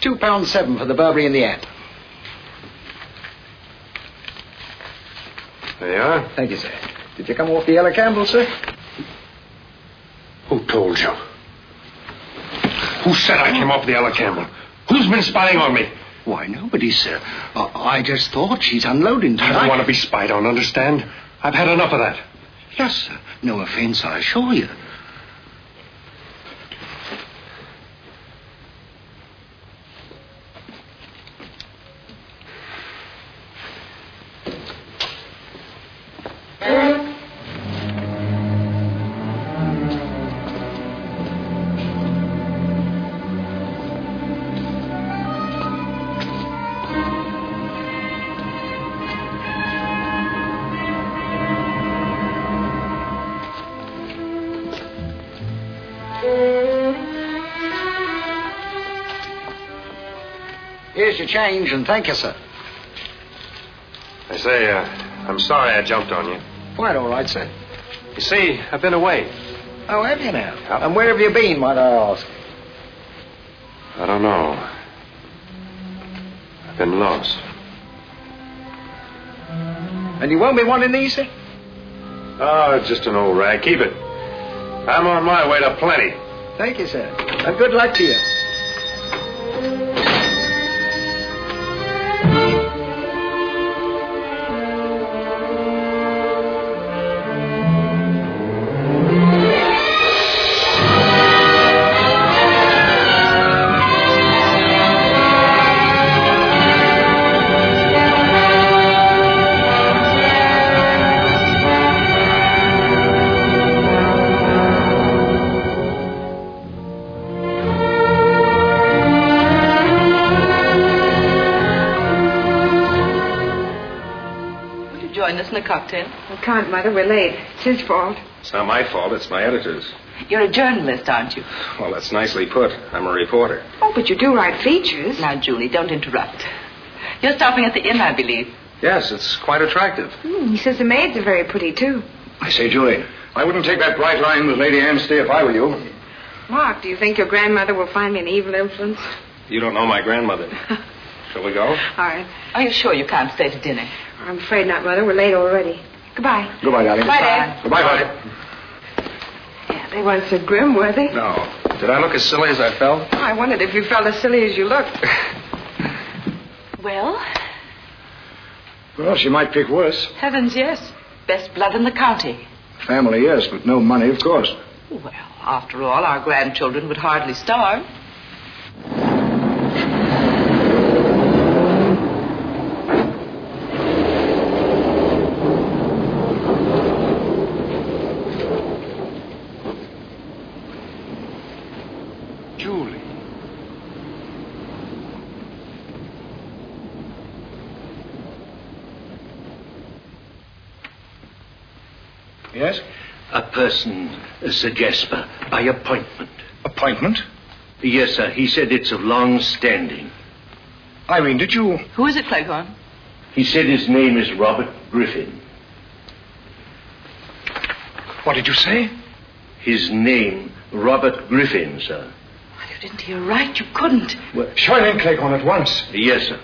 £2.7 for the Burberry and the Ant. There you are. Thank you, sir. Did you come off the Ella Campbell, sir? Who told you? Who said I came off the Ella Campbell? Who's been spying on me? Why, nobody, sir. I just thought she's unloading tonight. I don't want to be spied on, understand? I've had enough of that. Yes, sir. No offense, I assure you. Here's your change, and thank you, sir. I say, I'm sorry I jumped on you. Quite all right, sir. You see, I've been away. Oh, have you now? And where have you been, might I ask? I don't know. I've been lost. And you won't be wanting these, sir? Oh, it's just an old rag. Keep it. I'm on my way to plenty. Thank you, sir. And good luck to you. A cocktail. I can't, Mother. We're late. It's his fault. It's not my fault. It's my editor's. You're a journalist, aren't you? Well, that's nicely put. I'm a reporter. Oh, but you do write features. Now, Julie, don't interrupt. You're stopping at the inn, I believe. Yes, it's quite attractive. He says the maids are very pretty, too. I say, Julie, I wouldn't take that bright line with Lady Anstey if I were you. Mark, do you think your grandmother will find me an evil influence? You don't know my grandmother. Shall we go? All right. Are you sure you can't stay to dinner? I'm afraid not, Mother. We're late already. Goodbye. Goodbye, darling. Bye, Dad. Goodbye, Bye. Yeah, they weren't so grim, were they? No. Did I look as silly as I felt? Oh, I wondered if you felt as silly as you looked. Well? Well, she might pick worse. Heavens, yes. Best blood in the county. Family, yes, but no money, of course. Well, after all, our grandchildren would hardly starve. Yes? A person, Sir Jasper, by appointment. Appointment? Yes, sir. He said it's of long standing. Irene, did you... Who is it, Cleghorn? He said his name is Robert Griffin. What did you say? His name, Robert Griffin, sir. Well, you didn't hear right. You couldn't. Well, show him in, Cleghorn, at once. Yes, sir.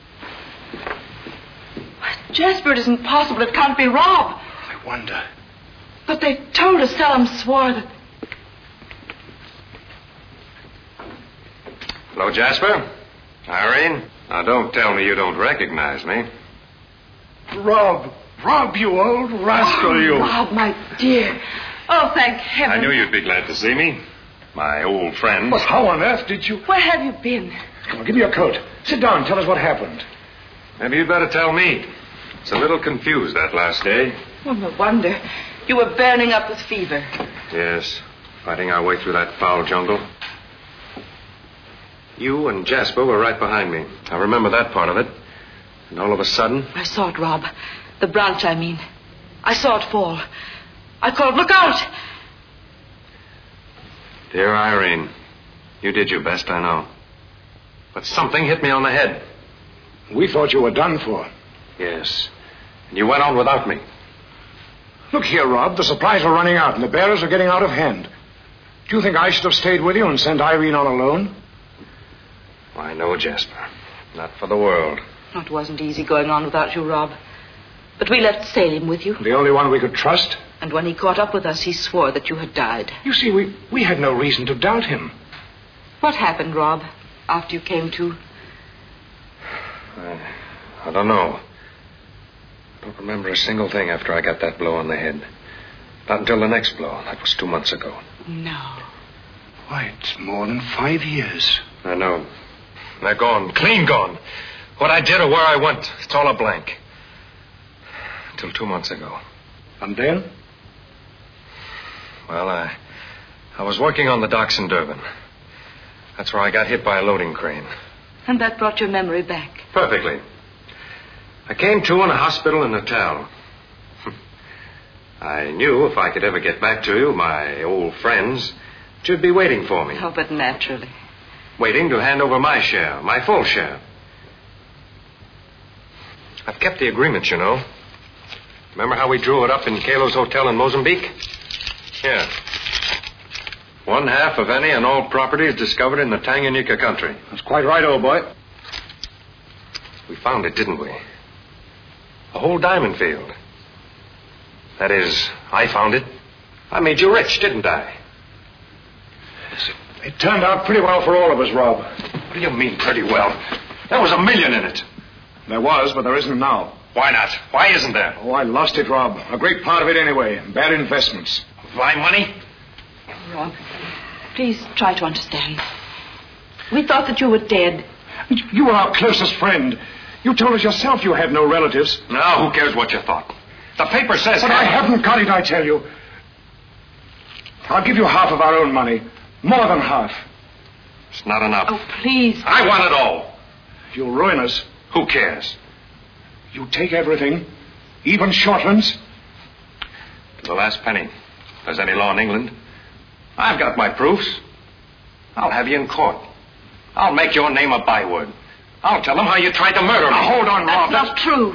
Jasper, it isn't possible. It can't be Rob. I wonder... But they told us Selim swore that... Hello, Jasper. Irene. Now, don't tell me you don't recognize me. Rob, you old rascal, you. Rob, my dear. Oh, thank heaven. I knew you'd be glad to see me. My old friend. But how on earth did you... Where have you been? Come on, give me your coat. Sit down, tell us what happened. Maybe you'd better tell me. It's a little confused that last day. Oh, no wonder. You were burning up with fever. Yes, fighting our way through that foul jungle. You and Jasper were right behind me. I remember that part of it. And all of a sudden... I saw it, Rob. The branch, I mean. I saw it fall. I called, look out! Dear Irene, you did your best, I know. But something hit me on the head. We thought you were done for. Yes. And you went on without me. Look here, Rob. The supplies are running out and the bearers are getting out of hand. Do you think I should have stayed with you and sent Irene on alone? I know, Jasper. Not for the world. It wasn't easy going on without you, Rob. But we left Salem with you. The only one we could trust? And when he caught up with us, he swore that you had died. You see, we had no reason to doubt him. What happened, Rob, after you came to? I don't know. I don't remember a single thing after I got that blow on the head. Not until the next blow. That was 2 months ago. No. Why, it's more than 5 years. I know. They're gone. Clean gone. What I did or where I went, it's all a blank. Until 2 months ago. And then? Well, I was working on the docks in Durban. That's where I got hit by a loading crane. And that brought your memory back. Perfectly. I came to in a hospital in Natal. I knew if I could ever get back to you, my old friends, you'd be waiting for me. Oh, but naturally. Waiting to hand over my share, my full share. I've kept the agreement, you know. Remember how we drew it up in Kalo's Hotel in Mozambique? Here. 1/2 of any and all properties discovered in the Tanganyika country. That's quite right, old boy. We found it, didn't we? A whole diamond field. That is, I found it. I made you rich, didn't I? It turned out pretty well for all of us, Rob. What do you mean, pretty well? There was $1 million in it. There was, but there isn't now. Why not? Why isn't there? Oh, I lost it, Rob. A great part of it anyway. Bad investments. My money? Rob, please try to understand. We thought that you were dead. You were our closest friend. You told us yourself you had no relatives. No, who cares what you thought? The paper says... But I haven't got it, I tell you. I'll give you half of our own money. More than half. It's not enough. Oh, please. I want it all. You'll ruin us. Who cares? You take everything, even Shortlands. To the last penny. If there's any law in England. I've got my proofs. I'll have you in court. I'll make your name a byword. I'll tell them how you tried to murder me. Now, hold on, Rob. That's not true.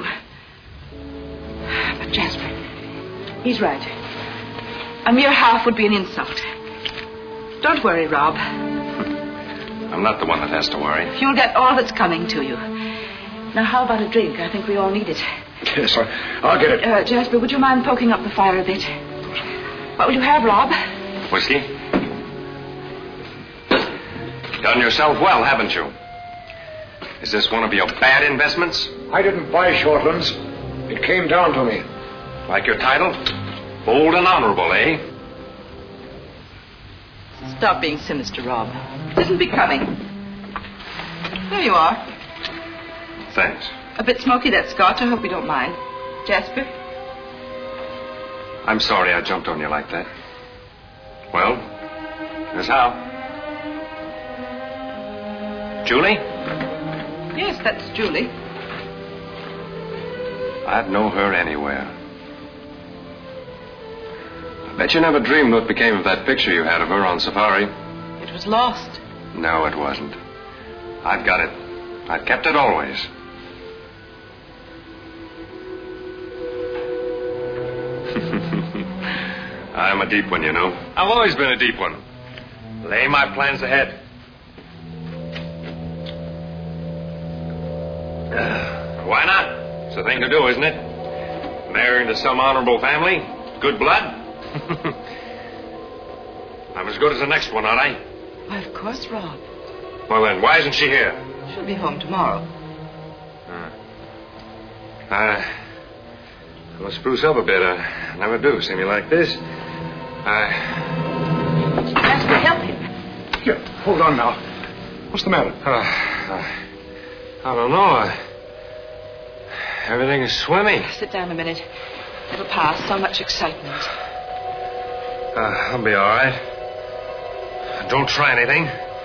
But Jasper, he's right. A mere half would be an insult. Don't worry, Rob. I'm not the one that has to worry. You'll get all that's coming to you. Now, how about a drink? I think we all need it. Yes, I'll get it. Jasper, would you mind poking up the fire a bit? What will you have, Rob? Whiskey? Done yourself well, haven't you? Is this one of your bad investments? I didn't buy Shortlands. It came down to me. Like your title? Bold and honorable, eh? Stop being sinister, Rob. It isn't becoming. There you are. Thanks. A bit smoky, that scotch. I hope you don't mind. Jasper? I'm sorry I jumped on you like that. Well, here's how. Julie? Yes, that's Julie. I'd know her anywhere. I bet you never dreamed what became of that picture you had of her on safari. It was lost. No, it wasn't. I've got it. I've kept it always. I'm a deep one, you know. I've always been a deep one. Lay my plans ahead. Why not? It's the thing to do, isn't it? Marrying to some honorable family. Good blood. I'm as good as the next one, aren't I? Why, of course, Rob. Well, then, why isn't she here? She'll be home tomorrow. I must spruce up a bit. I never do. See me like this. Jasper, help him. Here, hold on now. What's the matter? I don't know. Everything is swimming. Sit down a minute. It'll pass. So much excitement. I'll be all right. Don't try anything.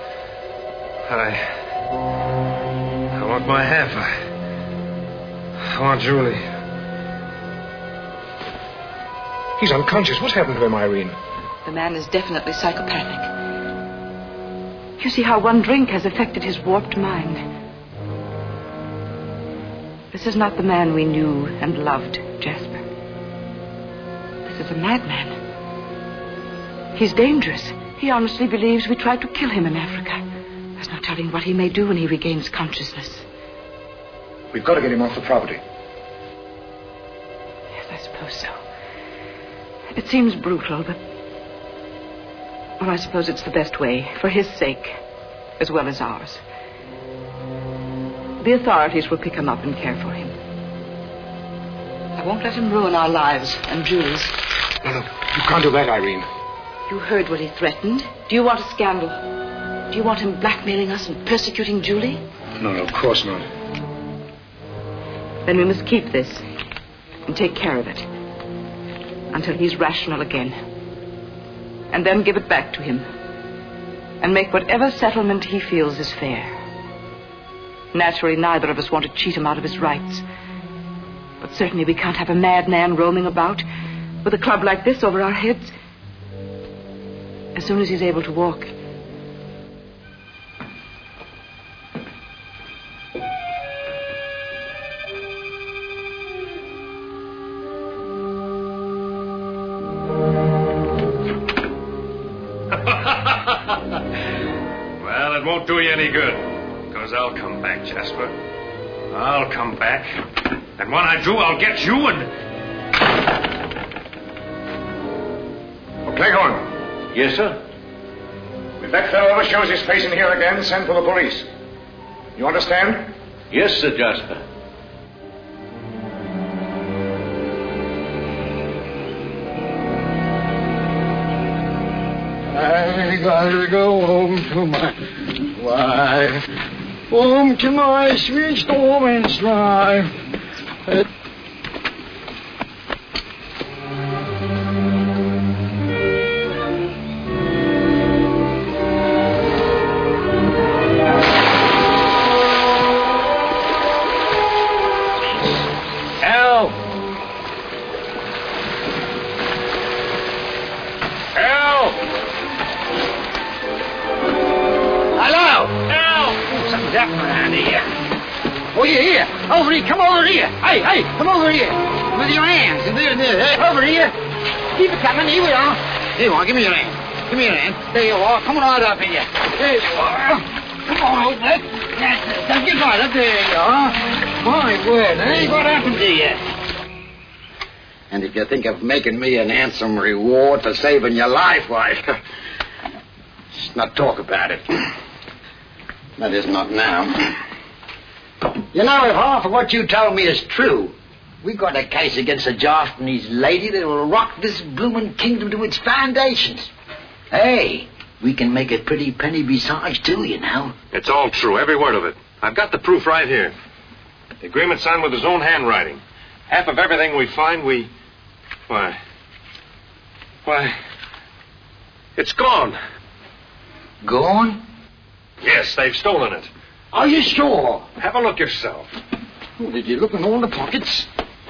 I want my half. I want Julie. He's unconscious. What's happened to him, Irene? The man is definitely psychopathic. You see how one drink has affected his warped mind. This is not the man we knew and loved, Jasper. This is a madman. He's dangerous. He honestly believes we tried to kill him in Africa. There's no telling what he may do when he regains consciousness. We've got to get him off the property. Yes, I suppose so. It seems brutal, but... well, I suppose it's the best way, for his sake, as well as ours. The authorities will pick him up and care for him. I won't let him ruin our lives and Julie's. No, you can't do that, Irene. You heard what he threatened. Do you want a scandal? Do you want him blackmailing us and persecuting Julie? No, of course not. Then we must keep this and take care of it until he's rational again. And then give it back to him and make whatever settlement he feels is fair. Naturally, neither of us want to cheat him out of his rights. But certainly we can't have a madman roaming about with a club like this over our heads. As soon as he's able to walk. Well, it won't do you any good. Because I'll come back, Jasper. I'll come back. And when I do, I'll get you and... Well, Cleghorn. Yes, sir? If that fellow ever shows his face in here again, send for the police. You understand? Yes, Sir Jasper. I gotta go home to my wife. Home to my sweet Storming's life. Over here, come over here. Hey, come over here. With your hands. There, over here. Keep it coming, here we are. Here you are, give me your hand. Give me your hand. There you are, come right up here. There you are. Come on, open it. That's it. Now get right up, there you are. My word, hey, what happened to you? And if you think of making me an handsome reward for saving your life, why, let's not talk about it. That is, not now. You know, if half of what you told me is true, we got a case against the Japanese lady that will rock this blooming kingdom to its foundations. Hey, we can make a pretty penny besides, too, you know. It's all true, every word of it. I've got the proof right here. The agreement signed with his own handwriting. Half of everything we find, Why, it's gone. Gone? Yes, they've stolen it. Are you sure? Have a look yourself. Oh, did you look in all the pockets?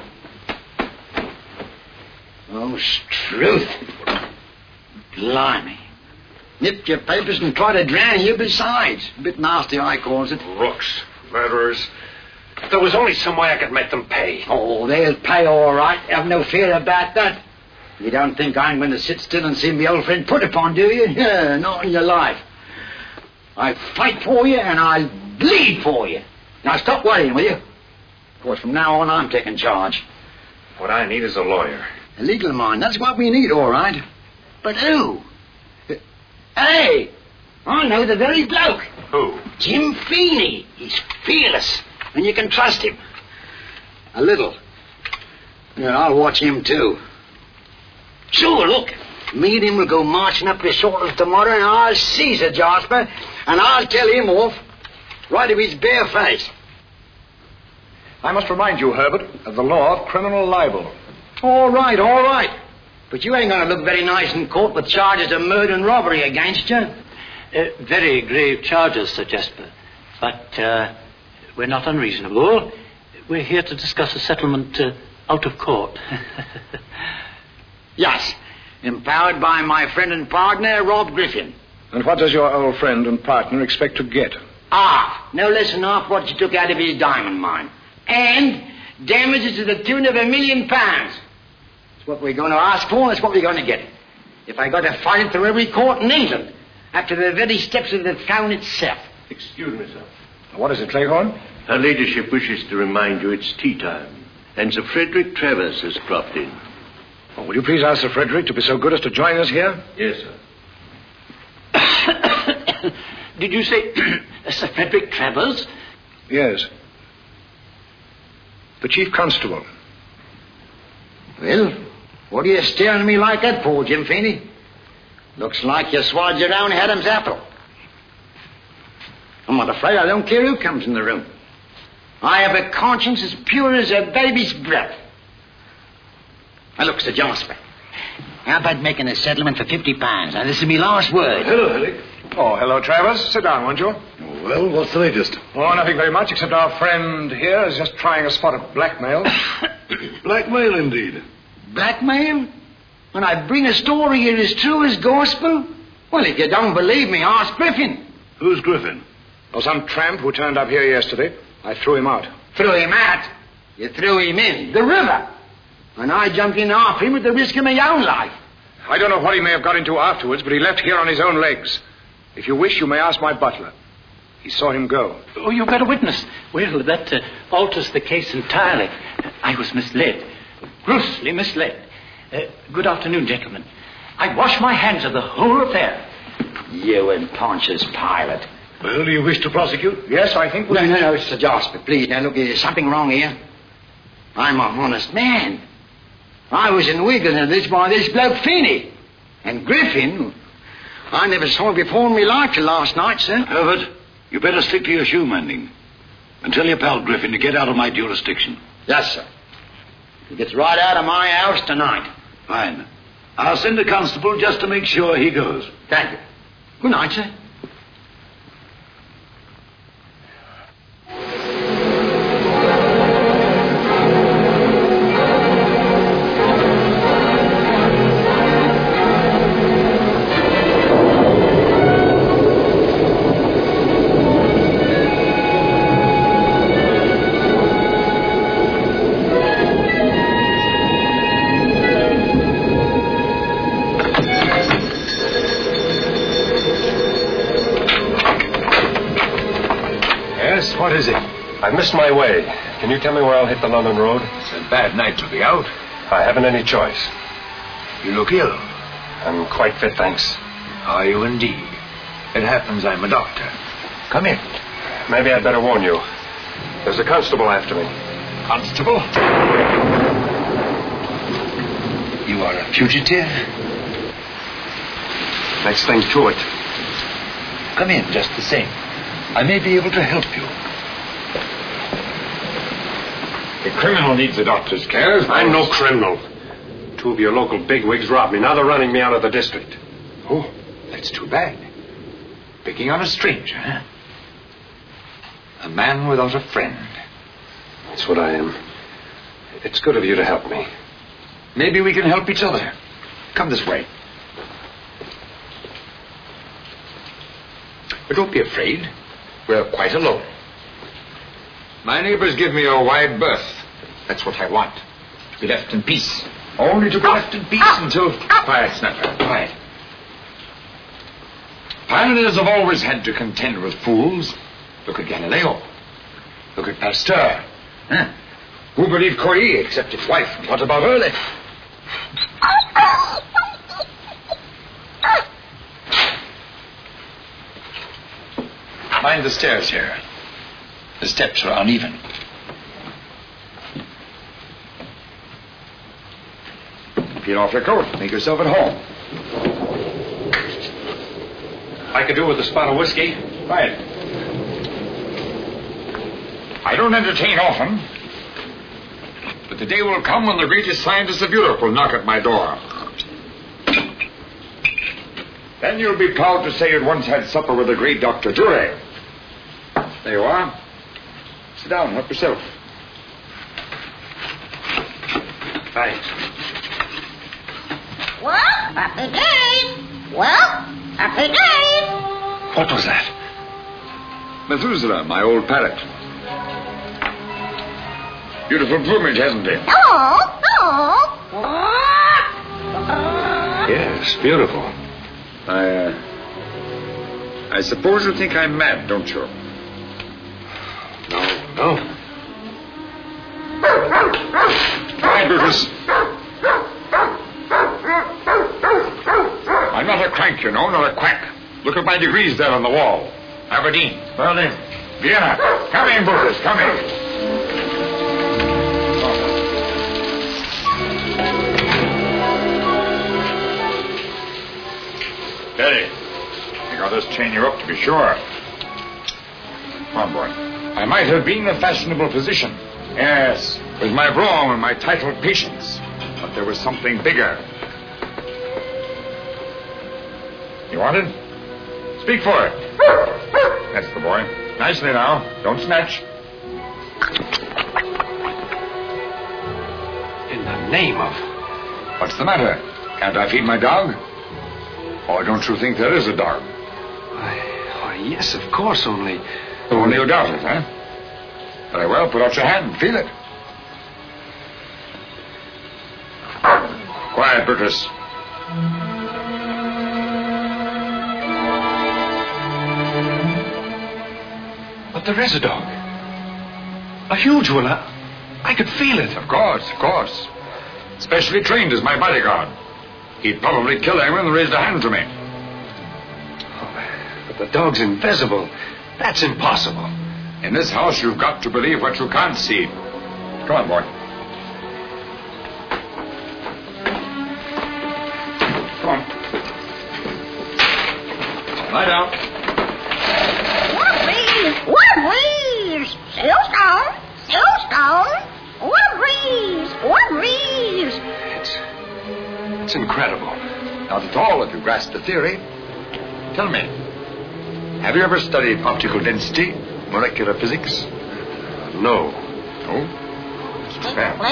Oh, truth. Blimey. Nipped your papers and tried to drown you besides. A bit nasty, I calls it. Rooks. Murderers. If there was only some way I could make them pay. Oh, they'll pay all right. Have no fear about that. You don't think I'm going to sit still and see my old friend put upon, do you? Yeah, not in your life. I fight for you and I bleed for you. Now stop worrying, will you? Of course, from now on, I'm taking charge. What I need is a lawyer. A legal mind. That's what we need, all right. But who? Hey, I know the very bloke. Who? Jim Feeney. He's fearless, and you can trust him. A little. Yeah, I'll watch him, too. Sure, look. Me and him will go marching up the shoulders tomorrow, and I'll seize her, Jasper, and I'll tell him off right to his bare face. I must remind you, Herbert, of the law of criminal libel. All right. But you ain't going to look very nice in court with charges of murder and robbery against you. Very grave charges, Sir Jasper. But we're not unreasonable. We're here to discuss a settlement out of court. Yes. Empowered by my friend and partner, Rob Griffin. And what does your old friend and partner expect to get? No less than half what you took out of his diamond mine. And damages to the tune of £1 million. That's what we're going to ask for, and that's what we're going to get. If I got to fight it through every court in England, up to the very steps of the throne itself. Excuse me, sir. What is it, Cleghorn? Her ladyship wishes to remind you it's tea time, and Sir Frederick Travers has dropped in. Oh, will you please ask Sir Frederick to be so good as to join us here? Yes, sir. Did you say Sir Frederick Travers? Yes. The Chief Constable. Well, what are you staring at me like that for, Jim Feeney? Looks like you swallowed your own Adam's apple. I'm not afraid. I don't care who comes in the room. I have a conscience as pure as a baby's breath. Now, look, Sir Jasper. How about making a settlement for £50? Now, this is my last word. Hello, Alec. Oh, hello, Travers. Sit down, won't you? Well, what's the latest? Oh, nothing very much, except our friend here is just trying a spot of blackmail. Blackmail, indeed. Blackmail? When I bring a story here as true as gospel? Well, if you don't believe me, ask Griffin. Who's Griffin? Well, some tramp who turned up here yesterday. I threw him out. Threw him out? You threw him in the river. And I jumped in after him at the risk of my own life. I don't know what he may have got into afterwards, but he left here on his own legs. If you wish, you may ask my butler. He saw him go. Oh, you've got a witness. Well, that alters the case entirely. I was misled. Grossly misled. Good afternoon, gentlemen. I wash my hands of the whole affair. You and Pontius Pilate. Well, do you wish to prosecute? Yes, I think... No, Sir Jasper, please. Now, look, there's something wrong here. I'm a honest man. I was in Wigan of this by this bloke Feeney. And Griffin, I never saw him before in my life till last night, sir. Herbert, you better stick to your shoe mending. And tell your pal Griffin to get out of my jurisdiction. Yes, sir. He gets right out of my house tonight. Fine. I'll send a constable just to make sure he goes. Thank you. Good night, sir. What is it? I missed my way. Can you tell me where I'll hit the London road? It's a bad night to be out. I haven't any choice. You look ill. I'm quite fit, thanks. Are you indeed? It happens I'm a doctor. Come in. Maybe I'd better warn you. There's a constable after me. Constable? You are a fugitive? Next thing to it. Come in just the same. I may be able to help you. The criminal needs the doctor's care. I'm no criminal. Two of your local bigwigs robbed me. Now they're running me out of the district. Oh, that's too bad. Picking on a stranger, huh? A man without a friend. That's what I am. It's good of you to help me. Maybe we can help each other. Come this way. But don't be afraid. We're quite alone. My neighbors give me a wide berth. That's what I want. To be left in peace. Only to be left in peace until... Quiet, Snapper, quiet. Pioneers have always had to contend with fools. Look at Galileo. Look at Pasteur. Huh? Who believed Curie except his wife? What about Early? Mind the stairs here. The steps are uneven. Peel off your coat. Make yourself at home. I could do with a spot of whiskey. Right. I don't entertain often, but the day will come when the greatest scientist of Europe will knock at my door. Then you'll be proud to say you'd once had supper with the great Dr. Dure. There you are. Sit down, help yourself. Thanks. Well, happy days. Well, happy days. What was that? Methuselah, my old parrot. Beautiful plumage, hasn't it? Oh. Yes, beautiful. I suppose you think I'm mad, don't you? No. Quiet, Brutus. I'm not a crank, you know, not a quack. Look at my degrees there on the wall. Aberdeen, Berlin, Vienna. Come in, Brutus, come in. Steady. I think I'll just chain you up to be sure. Come on, boy. I might have been a fashionable physician. Yes, with my brougham and my titled patients. But there was something bigger. You want it? Speak for it. That's the boy. Nicely now. Don't snatch. In the name of... What's the matter? Can't I feed my dog? Or don't you think there is a dog? Why, yes, of course, only... Only you doubt it, huh? Very well, put out your hand. Feel it. Quiet, Brutus. But there is a dog. A huge one. I could feel it. Of course. Specially trained as my bodyguard. He'd probably kill anyone that raised a hand to me. Oh, but the dog's invisible. That's impossible. In this house, you've got to believe what you can't see. Come on, boy. Come on. Lie down. What a breeze! Sailstone! What a breeze! It's incredible. Not at all, if you grasp the theory. Tell me, have you ever studied optical density, molecular physics? No. No? It's too bad.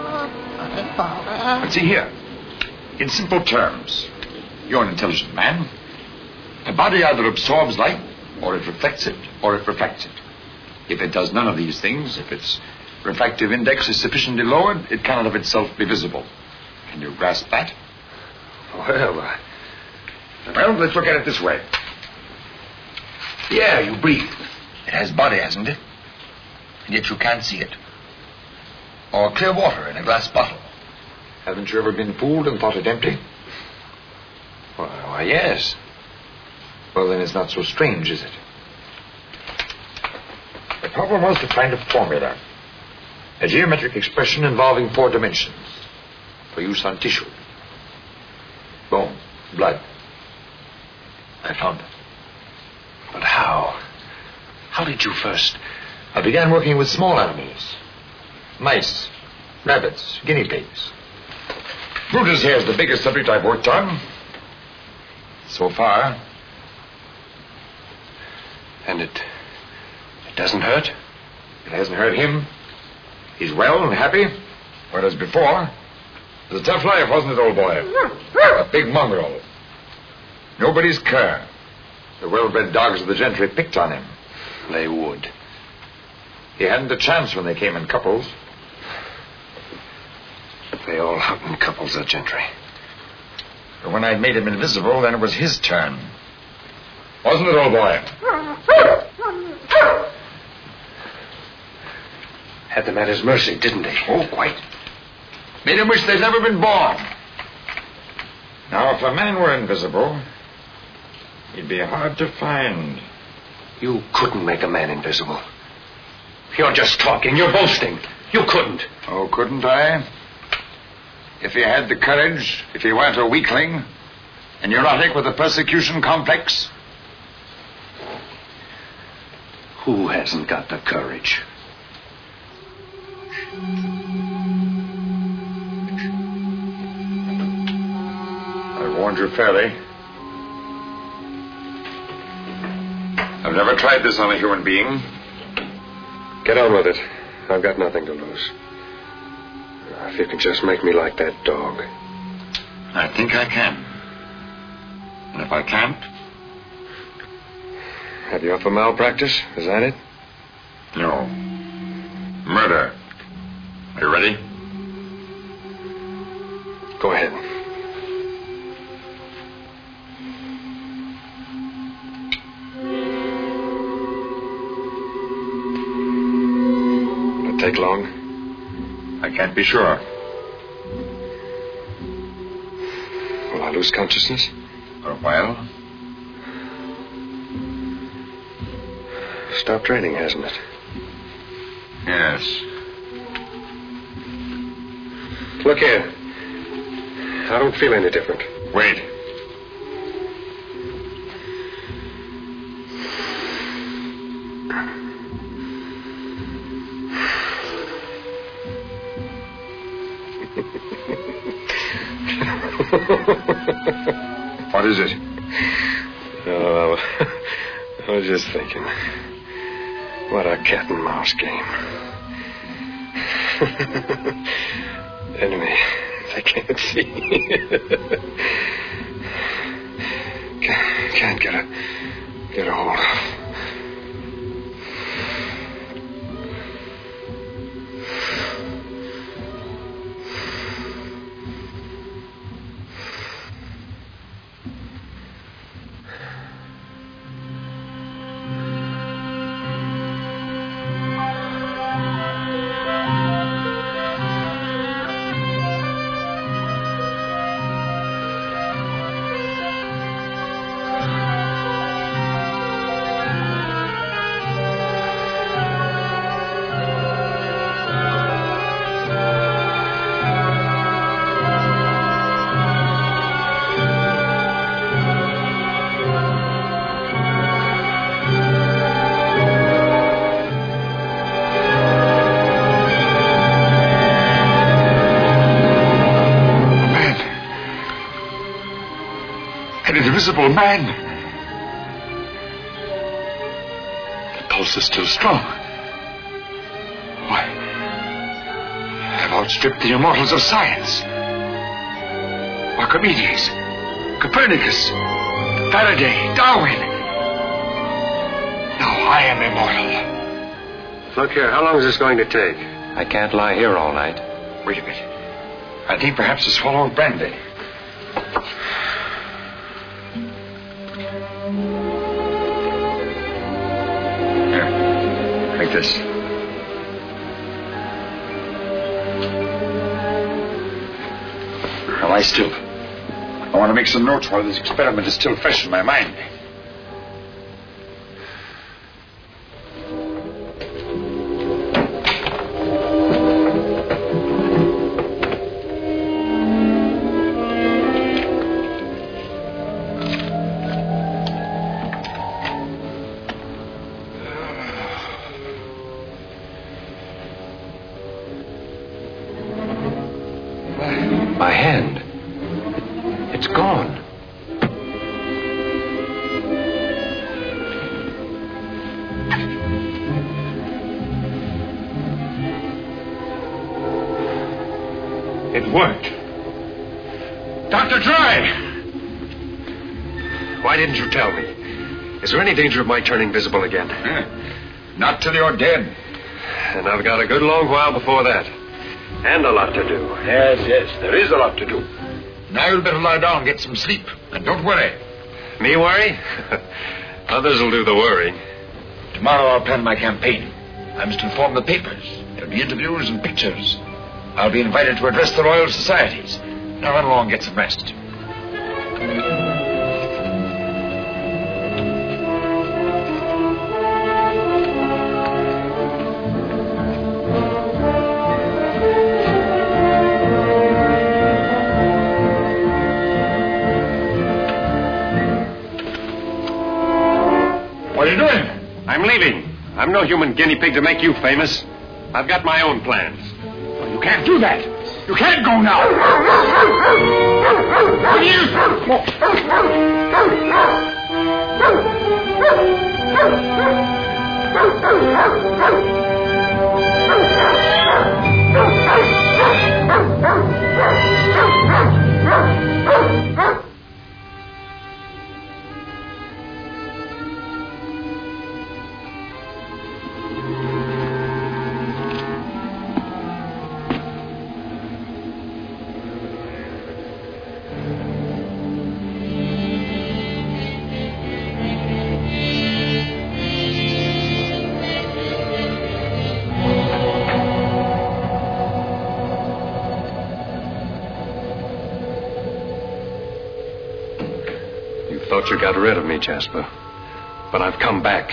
But see here, in simple terms, you're an intelligent man. A body either absorbs light, or it reflects it, or it refracts it. If it does none of these things, if its refractive index is sufficiently lowered, it cannot of itself be visible. Can you grasp that? Well, let's look at it this way. The air you breathe, it has body, hasn't it? And yet you can't see it. Or clear water in a glass bottle. Haven't you ever been fooled and thought it empty? Why, yes. Well, then it's not so strange, is it? The problem was to find a formula. A geometric expression involving 4 dimensions. For use on tissue. Bone, blood. I found it. But how? How did you first? I began working with small animals. Mice, rabbits, guinea pigs. Brutus here is the biggest subject I've worked on. So far. And it doesn't hurt? It hasn't hurt him. He's well and happy. Whereas before, it was a tough life, wasn't it, old boy? A big mongrel. Nobody's cur. The well-bred dogs of the gentry picked on him. They would. He hadn't a chance when they came in couples. They all hunt in couples, the gentry. But when I'd made him invisible, then it was his turn. Wasn't it, old boy? Had them at his mercy, didn't he? Oh, quite. Made him wish they'd never been born. Now, if a man were invisible, he'd be hard to find. You couldn't make a man invisible. You're just talking. You're boasting. You couldn't. Oh, couldn't I? If he had the courage, if he weren't a weakling, a neurotic with a persecution complex. Who hasn't got the courage? I warned you fairly. I've never tried this on a human being. Get on with it. I've got nothing to lose. If you can just make me like that dog. I think I can. And if I can't? Have you up for malpractice? Is that it? No. Murder. Are you ready? Go ahead. take long? I can't be sure. Will I lose consciousness? For a while. Stopped raining, hasn't it? Yes. Look here. I don't feel any different. Wait. What is it? Oh, I was just thinking. What a cat and mouse game. Anyway, I can't see. Can't get a hold of. Invisible man. The pulse is still strong. Why? I've outstripped the immortals of science. Archimedes, Copernicus, Faraday, Darwin. Now I am immortal. Look here, how long is this going to take? I can't lie here all night. Wait a minute. I think perhaps a swallow of brandy. Like this. Now lie still. I want to make some notes while this experiment is still fresh in my mind. My hand. It's gone. It worked. Dr. Dry! Why didn't you tell me? Is there any danger of my turning visible again? Not till you're dead. And I've got a good long while before that. And a lot to do. Yes, there is a lot to do. Now you'll better lie down and get some sleep. And don't worry. Me worry? Others will do the worrying. Tomorrow I'll plan my campaign. I must inform the papers. There'll be interviews and pictures. I'll be invited to address the Royal Societies. Now run along and get some rest. What are you doing? I'm leaving. I'm no human guinea pig to make you famous. I've got my own plans. You can't do that. You can't go now. thought you got rid of me, Jasper. But I've come back.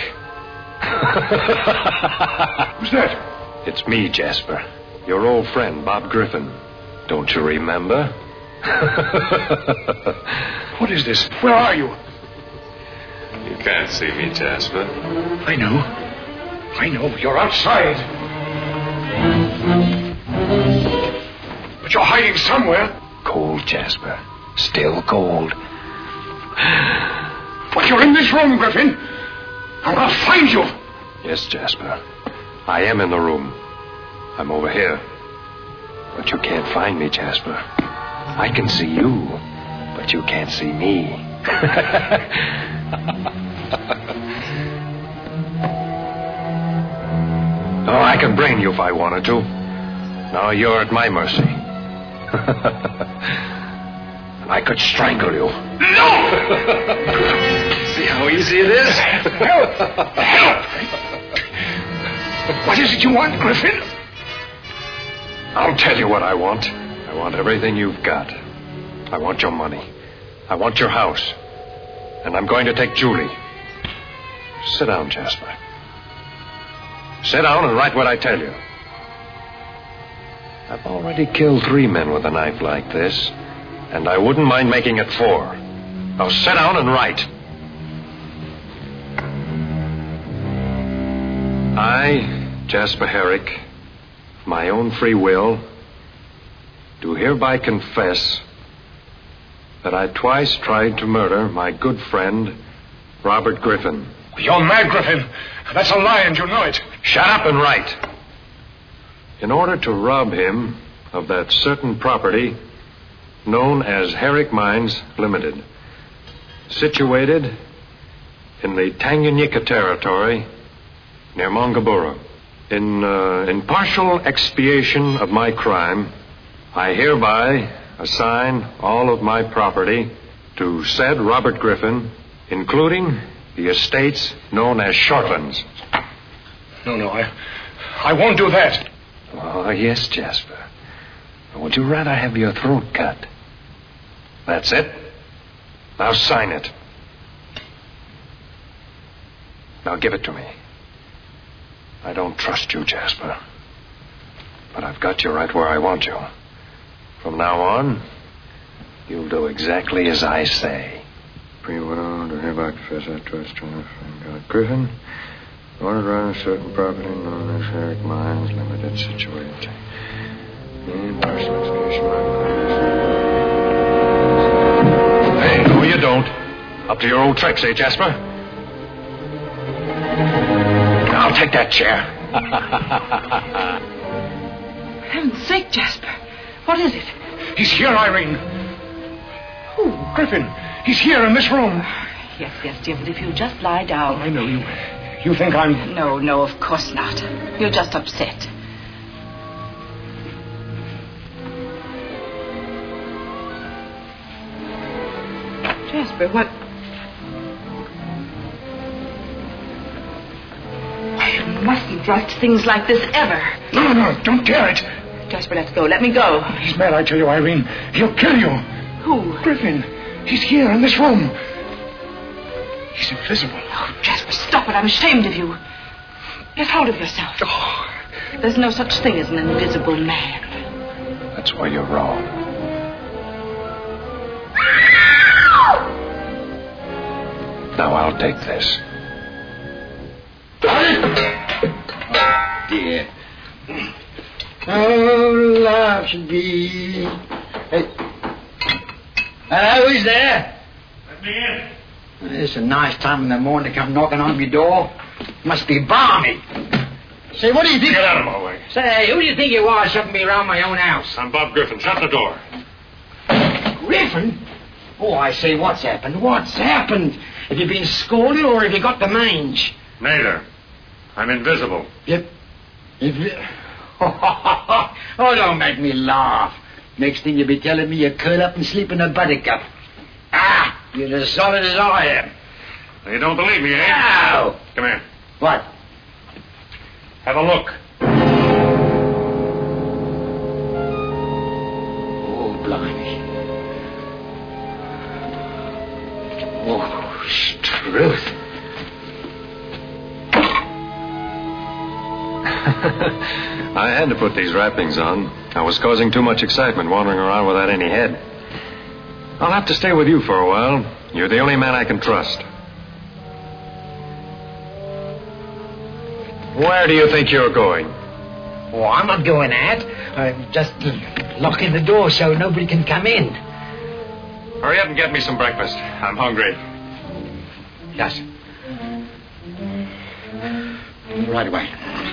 Who's that? It's me, Jasper. Your old friend, Bob Griffin. Don't you remember? What is this? Where are you? You can't see me, Jasper. I know. You're outside. But you're hiding somewhere. Cold, Jasper. Still cold. But you're in this room, Griffin. And I'll find you. Yes, Jasper. I am in the room. I'm over here. But you can't find me, Jasper. I can see you, but you can't see me. Oh, I could brain you if I wanted to. Now you're at my mercy. And I could strangle you. No! See how easy it is? Help! What is it you want, Griffin? I'll tell you what I want. I want everything you've got. I want your money. I want your house. And I'm going to take Julie. Sit down, Jasper. Sit down and write what I tell you. I've already killed 3 men with a knife like this, and I wouldn't mind making it 4. Now sit down and write. I, Jasper Herrick, of my own free will, do hereby confess that I twice tried to murder my good friend, Robert Griffin. You're mad, Griffin. That's a lie, and you know it. Shut up and write. In order to rob him of that certain property known as Herrick Mines Limited, situated in the Tanganyika territory near Mongabura. In partial expiation of my crime, I hereby assign all of my property to said Robert Griffin, including the estates known as Shortlands. No, I won't do that. Oh, yes, Jasper. Would you rather have your throat cut? That's it. Now sign it. Now give it to me. I don't trust you, Jasper. But I've got you right where I want you. From now on, you'll do exactly as I say. Pre-widow to hereby confess I trust enough and God Griffin. Ordered around a certain property known as Herrick Mines Limited, situated in partial expiation. Hey, no, you don't. Up to your old tricks, eh, Jasper? I'll take that chair. For heaven's sake, Jasper. What is it? He's here, Irene. Who? Griffin. He's here in this room. Yes, dear, but if you just lie down. I know you. You think I'm... No, of course not. You're just upset. Jasper, what... You mustn't write things like this ever. No, don't dare it. Jasper, let's go. Let me go. He's mad, I tell you, Irene. He'll kill you. Who? Griffin. He's here in this room. He's invisible. Oh, Jasper, stop it. I'm ashamed of you. Get hold of yourself. Oh. There's no such thing as an invisible man. That's where you're wrong. Now I'll take this. Dear. Oh, love should be. Hey. Hello, who's there? Let me in. It's a nice time in the morning to come knocking on your door. Must be balmy. Say, what do you think? Get out of my way. Say, who do you think you are shoving me around my own house? I'm Bob Griffin. Shut the door. Griffin? Oh, I say, what's happened? What's happened? Have you been scolded or have you got the mange? Neither. I'm invisible. Oh, don't make me laugh. Next thing you'll be telling me you curl up and sleep in a buttercup. Ah, you're as solid as I am. You don't believe me, eh? No. Come here. What? Have a look. Oh, blimey. Oh. I had to put these wrappings on. I was causing too much excitement wandering around without any head. I'll have to stay with you for a while. You're the only man I can trust. Where do you think you're going? Oh, I'm not going out. I'm just locking the door so nobody can come in. Hurry up and get me some breakfast. I'm hungry. Yes. Right away.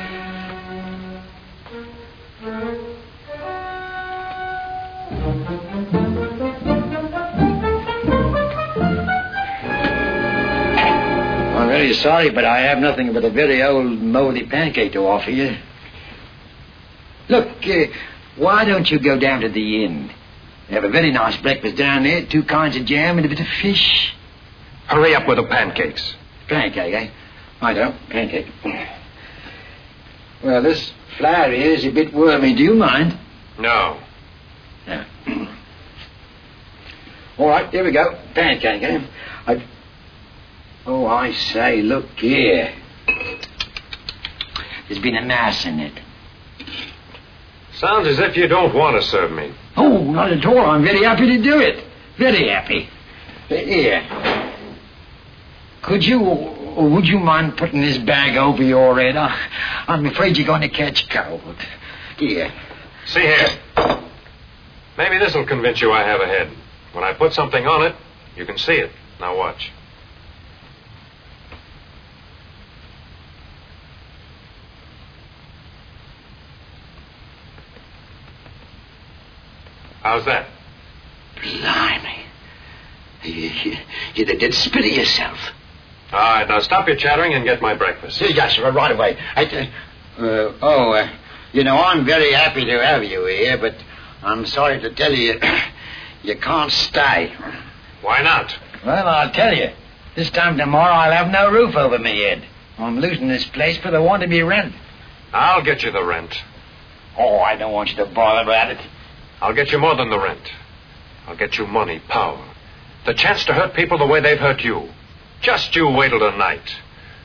I'm very sorry, but I have nothing but a very old moldy pancake to offer you. Look, why don't you go down to the inn? They have a very nice breakfast down there, 2 kinds of jam and a bit of fish. Hurry up with the pancakes. Pancake, eh? I don't. Pancake. Well, this flour here is a bit wormy. Do you mind? No. No. All right, here we go. Pancake, eh? Oh, I say, look here. There's been a mouse in it. Sounds as if you don't want to serve me. Oh, not at all. I'm very happy to do it. Very happy. Here. Would you mind putting this bag over your head? I'm afraid you're going to catch cold. Here. See here. Maybe this will convince you I have a head. When I put something on it, you can see it. Now watch. How's that? Blimey. You did spit of yourself. All right, now stop your chattering and get my breakfast. Yes, sir, right away. You know, I'm very happy to have you here, but I'm sorry to tell you, you can't stay. Why not? Well, I'll tell you. This time tomorrow I'll have no roof over my head. I'm losing this place for the want of me rent. I'll get you the rent. Oh, I don't want you to bother about it. I'll get you more than the rent. I'll get you money, power. The chance to hurt people the way they've hurt you. Just you wait till tonight.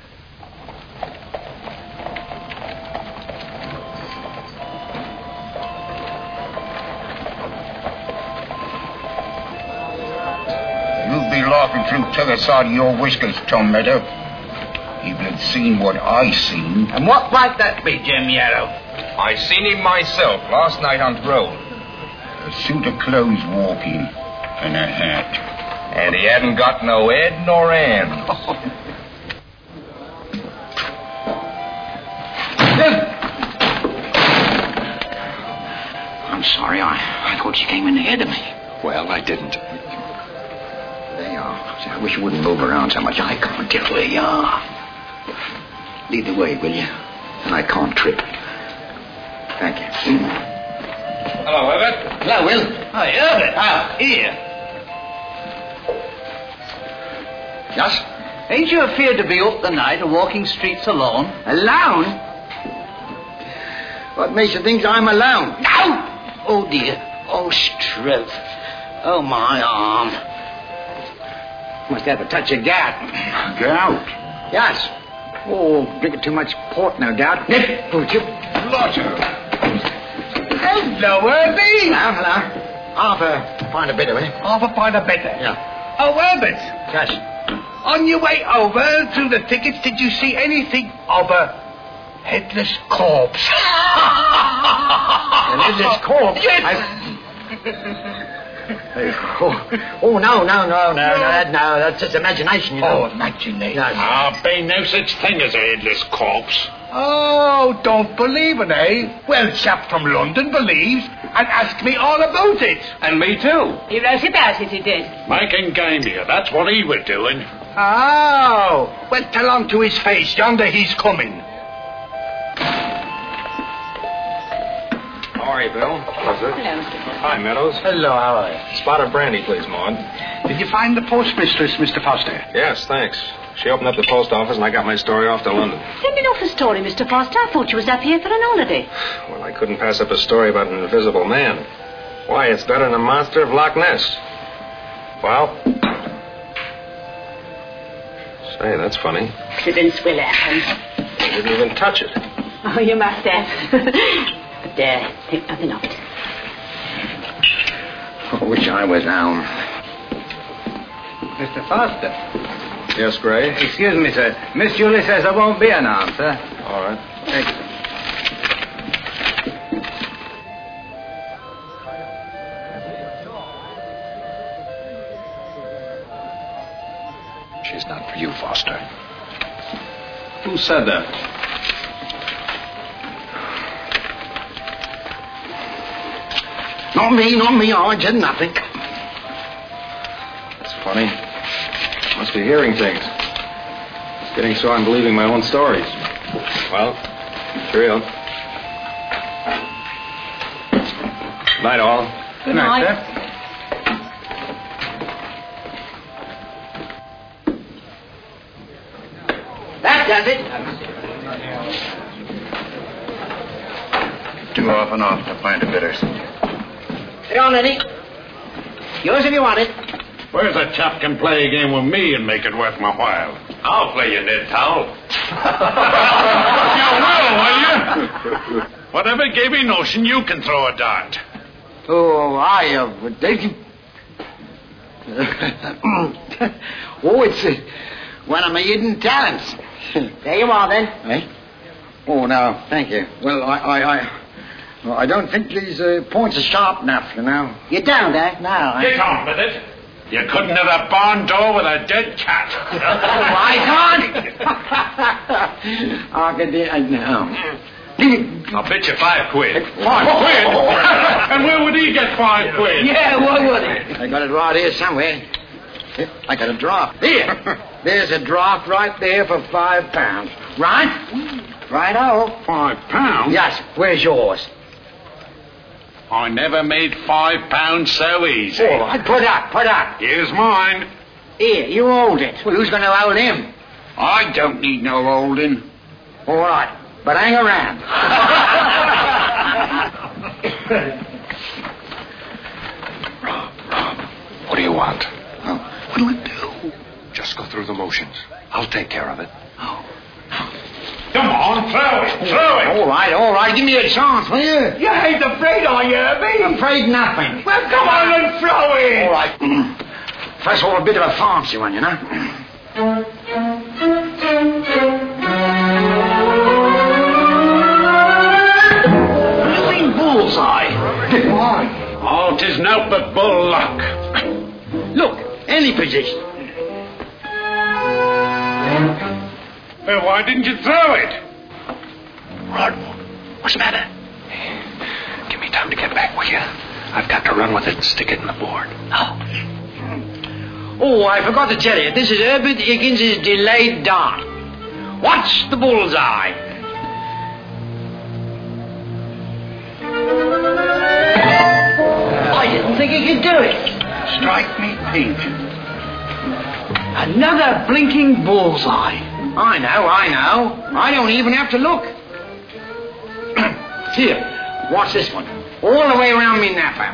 You'll be laughing through t'other side of your whiskers, Tom Meadow. If you'd seen what I seen. And what might that be, Jim Yarrow? I seen him myself last night on the road. A suit of clothes walking and a hat. And he hadn't got no head nor hand. I'm sorry. I thought you came in ahead of me. Well, I didn't. There you are. I wish you wouldn't move around so much. I can't tell where you are. Lead the way, will you? And I can't trip. Thank you. Hello, Herbert. Hello, Will. Hi, Herbert. Here. Yes? Ain't you afeard to be up the night or walking streets alone? Alone? What makes you think I'm alone? Ow! Oh, dear. Oh, stroke. Oh, my arm. Must have a touch of gout. Gout? Yes. Oh, drinking too much port, no doubt. Nip, would you? Blotter. Hello, Herbie. Hello. Half a pint of bitter, eh? Half a pint of better. Yeah. Oh, Herbert. Yes. On your way over through the thickets, did you see anything of a headless corpse? An headless corpse? Yes. No, that's just imagination, you know. Oh, imagination. I'll be no such thing as a headless corpse. Oh, don't believe it, eh? Well, chap from London believes and asked me all about it. And me too. He wrote about it, he did. Making game here. That's what he was doing. Oh, well, tell on to his face. Yonder he's coming. How are you, Bill? Hello, Mr. Foster. Hi, Meadows. Hello, how are you? Spot of brandy, please, Maud. Did you find the postmistress, Mr. Foster? Yes, thanks. She opened up the post office and I got my story off to London. Send me off a story, Mr. Foster. I thought you was up here for an holiday. Well, I couldn't pass up a story about an invisible man. Why, it's better than a monster of Loch Ness. Well? Say, that's funny. Accidents will happen. I didn't even touch it. Oh, you must have. But think nothing of it. I wish I was home. Mr. Foster. Yes, Gray? Excuse me, sir. Miss Julie says there won't be an answer. All right. Thank you. She's not for you, Foster. Who said that? Not me. I did nothing. It's funny. Must be hearing things. It's getting so I'm believing my own stories. Well, cheerio. Night, all. Good night. Sir. That does it. Too often off to find a bitters. Sit on, Eddie. Yours if you want it. Where's a chap can play a game with me and make it worth my while? I'll play you, Ned Towel. You will you? Whatever gave me notion you can throw a dart? Oh, it's one of my hidden talents. There you are, then. Eh? Oh, no, thank you. Well, I don't think these points are sharp enough, you know. You don't, eh? No. Get on with it. You couldn't hit a barn door with a dead cat. I can't. I could do no. I'll bet you £5. £5? And where would he get £5? Yeah, where would he? I got it right here somewhere. I got a draft. Here. There's a draft right there for £5. Right? Right-o. £5? Yes. Where's yours? I never made £5 so easy. All right, put up. Here's mine. Here, you hold it. Well, who's going to hold him? I don't need no holding. All right, but hang around. Rob, what do you want? Oh, what'll it do? Just go through the motions. I'll take care of it. Come on, throw it. All right. Give me a chance, will you? You ain't afraid, are you, Herbie? Afraid nothing. Well, come on and throw it. All right. First of all, a bit of a fancy one, you know. Living bullseye. Why? Oh, 'tis nought but bull luck. Look, any position. Well, why didn't you throw it? Rod, what's the matter? Give me time to get back, will you? I've got to run with it and stick it in the board. Oh, I forgot to tell you. This is Herbert Higgins' delayed dart. Watch the bullseye. I didn't think he could do it. Strike me pink. Another blinking bullseye. I know. I don't even have to look. Here, watch this one. All the way around me napper.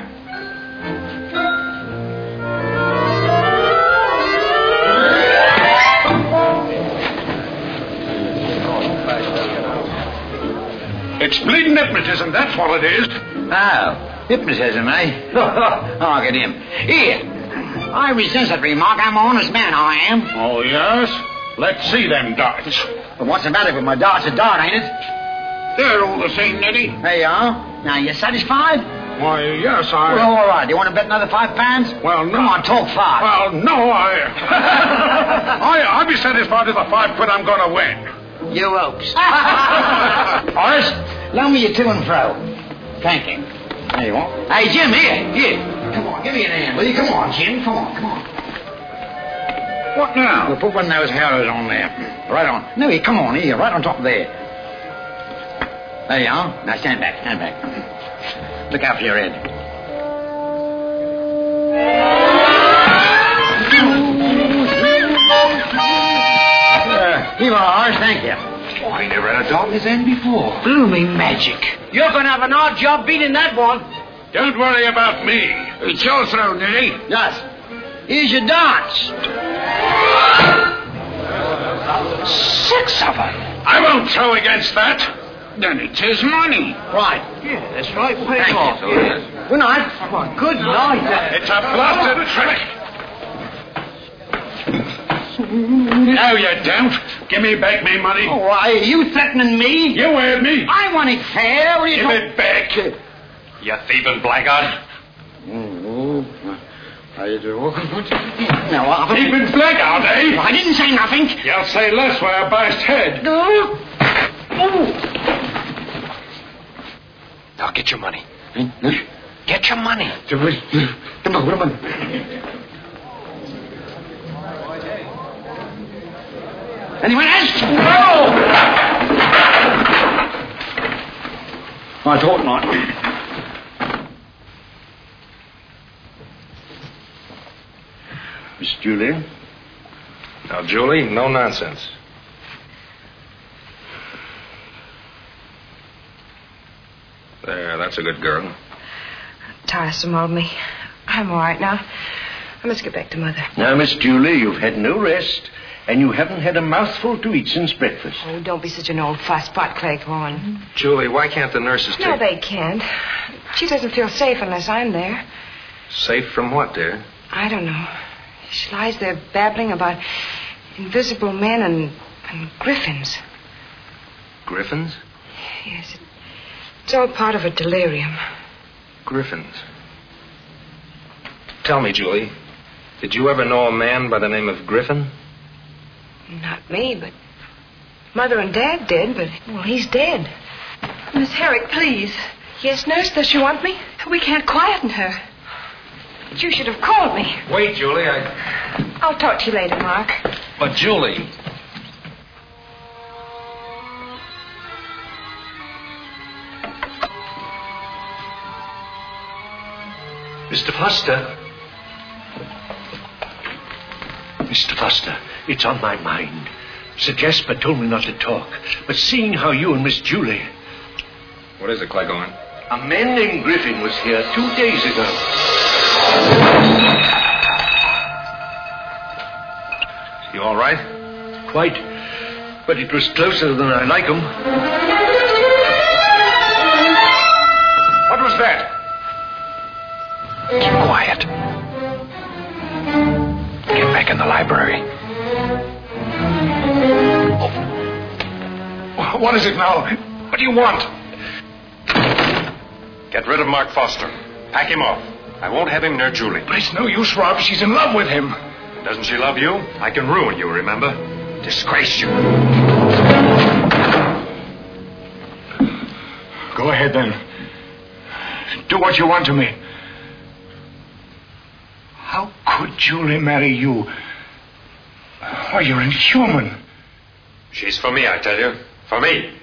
It's bleeding hypnotism, that's what it is. Oh, hypnotism, eh? Look at him. Here, I resent that remark. I'm an honest man, I am. Oh, yes? Let's see them darts. But what's the matter with my dart's a dart, ain't it? They're all the same, Neddy. There you are. Now, you satisfied? Why, yes, I... Well, all right. Do you want to bet another £5? Well, no. Come on, talk fast. Well, no, I'll be satisfied with the £5 I'm going to win. You hopes. Horace, loan me your to and fro. Thank you. There you are. Hey, Jim, here. Come on, give me an hand, will you? Come on, Jim. Come on. What now? We'll put one of those harrows on there. Right on. No, here, come on, here. Right on top there. There you are. Now, stand back. Look after your head. Here you are, Horace. Thank you. Oh, I never had a dog in his hand before. Blooming magic. You're going to have an hard job beating that one. Don't worry about me. It's your throw, Neddy. Yes. Here's your darts. 6 of them. I won't throw against that. Then it's his money. Right. Yeah, that's right. Pay Thank it off. you. Good night. Well, good night. It's a blasted trick. No, you don't. Give me back me money. Oh, why, are you threatening me? You heard me. I want it fair. What are you Give it back. You thieving blackguard. How you do? Now, Arthur. Thieving blackguard, eh? I didn't say nothing. You'll say less when I bust head. Now get your money. Get your money. Anyone else? No! I thought not. Miss Julie? Now, Julie, no nonsense. There, that's a good girl. Tiresome old me. I'm all right now. I must get back to Mother. Now, Miss Julie, you've had no rest, and you haven't had a mouthful to eat since breakfast. Oh, don't be such an old fusspot, Cleghorn. Julie, why can't the nurses No, take... they can't. She doesn't feel safe unless I'm there. Safe from what, dear? I don't know. She lies there babbling about invisible men and griffins. Griffins? Yes, it's all part of a delirium. Griffins. Tell me, Julie, did you ever know a man by the name of Griffin? Not me, but Mother and Dad did, but, well, he's dead. Miss Herrick, please. Yes, nurse, does you want me? We can't quieten her. But you should have called me. Wait, Julie, I'll talk to you later, Mark. But, Julie... Mr. Foster. Mr. Foster, it's on my mind. Sir Jasper told me not to talk, but seeing how you and Miss Julie... What is it, Cleghorn? A man named Griffin was here 2 days ago. You all right? Quite. But it was closer than I like 'em. What was that? Keep quiet. Get back in the library. Oh. What is it now? What do you want? Get rid of Mark Foster. Pack him off. I won't have him near Julie. But it's no use, Rob. She's in love with him. Doesn't she love you? I can ruin you, remember? Disgrace you. Go ahead, then. Do what you want to me. How could Julie marry you? Why, you're inhuman. She's for me, I tell you. For me.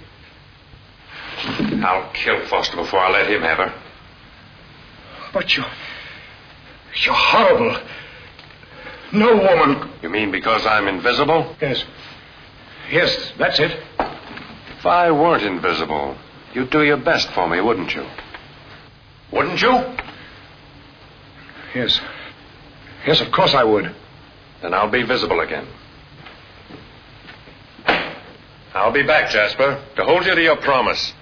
I'll kill Foster before I let him have her. But you're horrible. No woman... You mean because I'm invisible? Yes. Yes, that's it. If I weren't invisible, you'd do your best for me, wouldn't you? Wouldn't you? Yes. Yes, of course I would. Then I'll be visible again. I'll be back, Jasper, to hold you to your promise.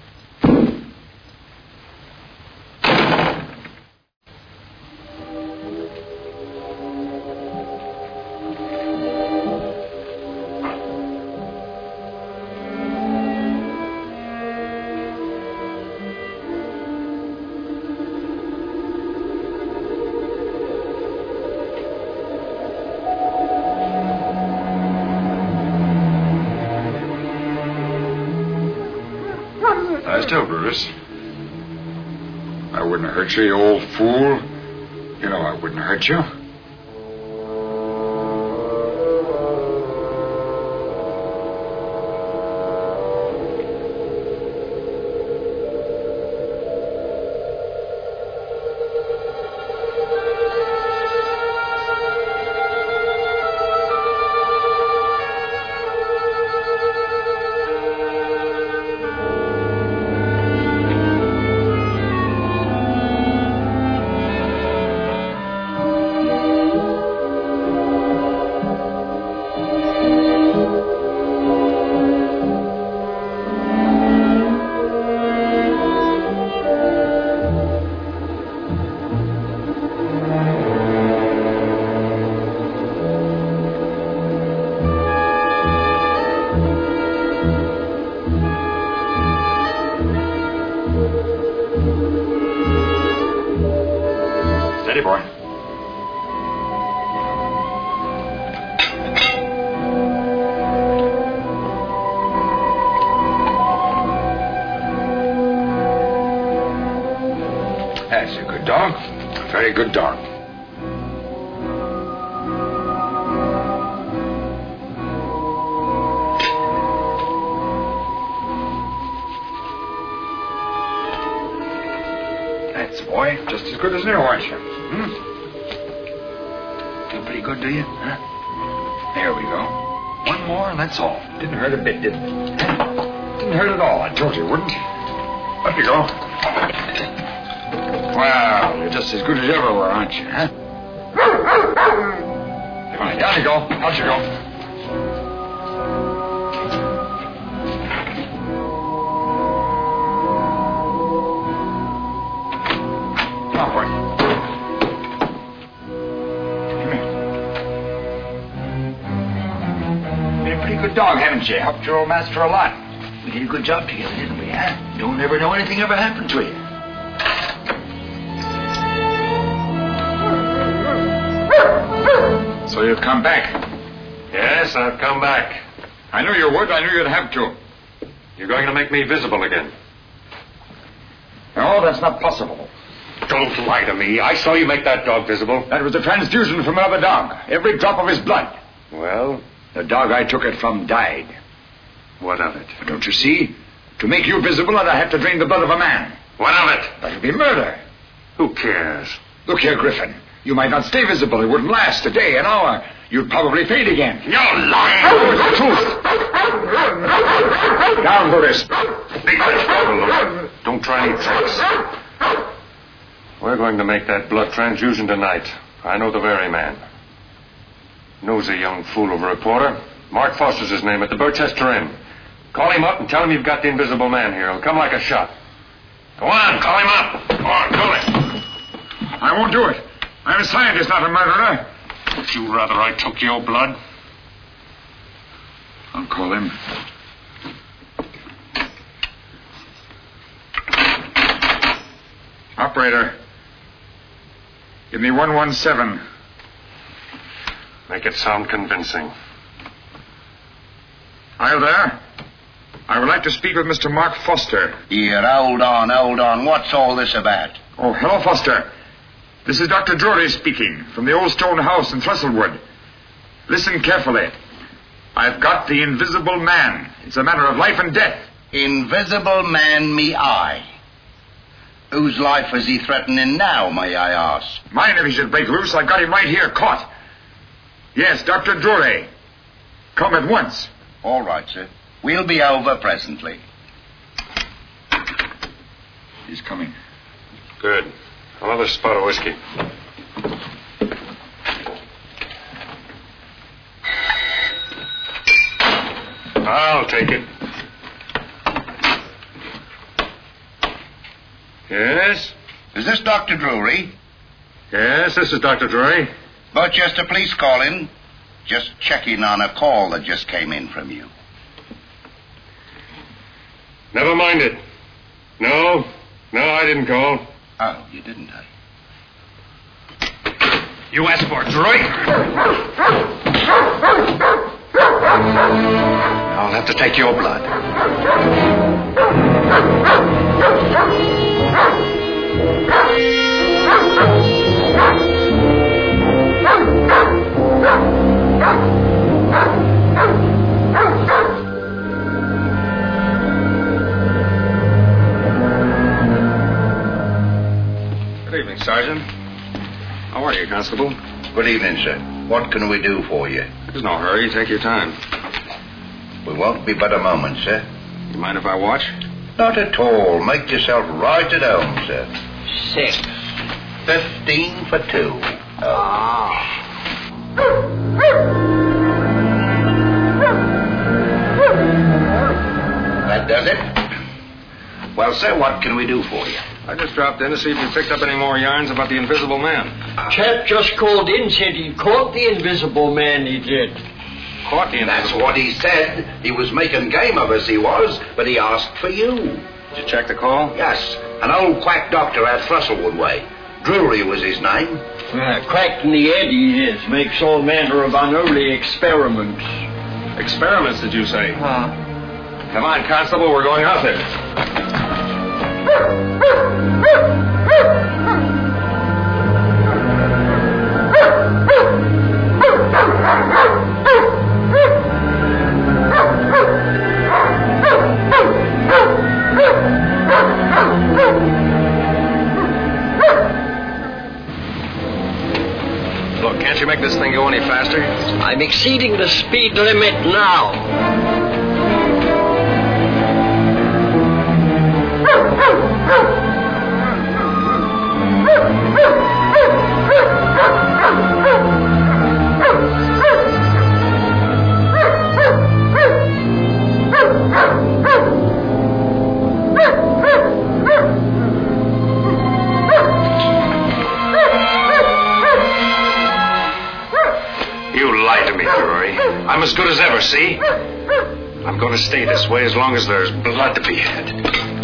Still, Brutus. I wouldn't have hurt you, you old fool. You know I wouldn't hurt you. Ready, boy. That's a good dog. A very good dog. That's boy, just as good as new, aren't you? Feel pretty good, do you? Huh? There we go. One more, and that's all. Didn't hurt a bit, did it? Didn't hurt at all. I told you it wouldn't. Up you go. Well, you're just as good as ever were, aren't you, huh? Come on, down you go. Out you go. Come on, boy. Come here. Been a pretty good dog, haven't you? Helped your old master a lot. We did a good job together, didn't we, huh? Don't ever know anything ever happened to you. So you've come back? Yes, I've come back. I knew you would. I knew you'd have to. You're going to make me visible again. No, that's not possible. Don't lie to me. I saw you make that dog visible. That was a transfusion from another dog. Every drop of his blood. Well? The dog I took it from died. What of it? Don't you see? To make you visible, I'd have to drain the blood of a man. What of it? That would be murder. Who cares? Look here, Griffin. You might not stay visible. It wouldn't last a day, an hour. You'd probably fade again. You're lying. The truth. Down for this. Don't try any tricks. We're going to make that blood transfusion tonight. I know the very man. Knows a young fool of a reporter. Mark Foster's his name, at the Birchester Inn. Call him up and tell him you've got the invisible man here. He'll come like a shot. Go on, call him up. Go on, call him. I won't do it. I'm a scientist, not a murderer. Would you rather I took your blood? I'll call him. Operator. Give me 117. Make it sound convincing. Hi there. I would like to speak with Mr. Mark Foster. Here, hold on. What's all this about? Oh, hello, Foster. This is Dr. Drury speaking from the old stone house in Thistlewood. Listen carefully. I've got the invisible man. It's a matter of life and death. Invisible man, me eye. Whose life is he threatening now, may I ask? Mine, if he should break loose. I've got him right here, caught. Yes, Dr. Drury. Come at once. All right, sir. We'll be over presently. He's coming. Good. Another spot of whiskey. I'll take it. Yes? Is this Dr. Drury? Yes, this is Dr. Drury. Birchester Police calling. Just checking on a call that just came in from you. Never mind it. No, I didn't call. Oh, you didn't, eh? You asked for it, Drury. I'll have to take your blood. Good evening, Sergeant. How are you, Constable? Good evening, sir. What can we do for you? There's no hurry. Take your time. We won't be but a moment, sir. You mind if I watch? Not at all. Make yourself right at home, sir. 6. 15 for 2. That does it. Well, sir, what can we do for you? I just dropped in to see if you picked up any more yarns about the invisible man. Chap just called in, said he caught the invisible man, he did. Caught the invisible? That's what he said. He was making game of us, he was, but he asked for you. Did you check the call? Yes, an old quack doctor out Thistlewood way. Drury was his name. Cracked in the head he is. Makes all manner of unholy experiments. Experiments, did you say? Come on, Constable, we're going out there. Look, can't you make this thing go any faster? I'm exceeding the speed limit now. I'm as good as ever, see? I'm going to stay this way as long as there's blood to be had.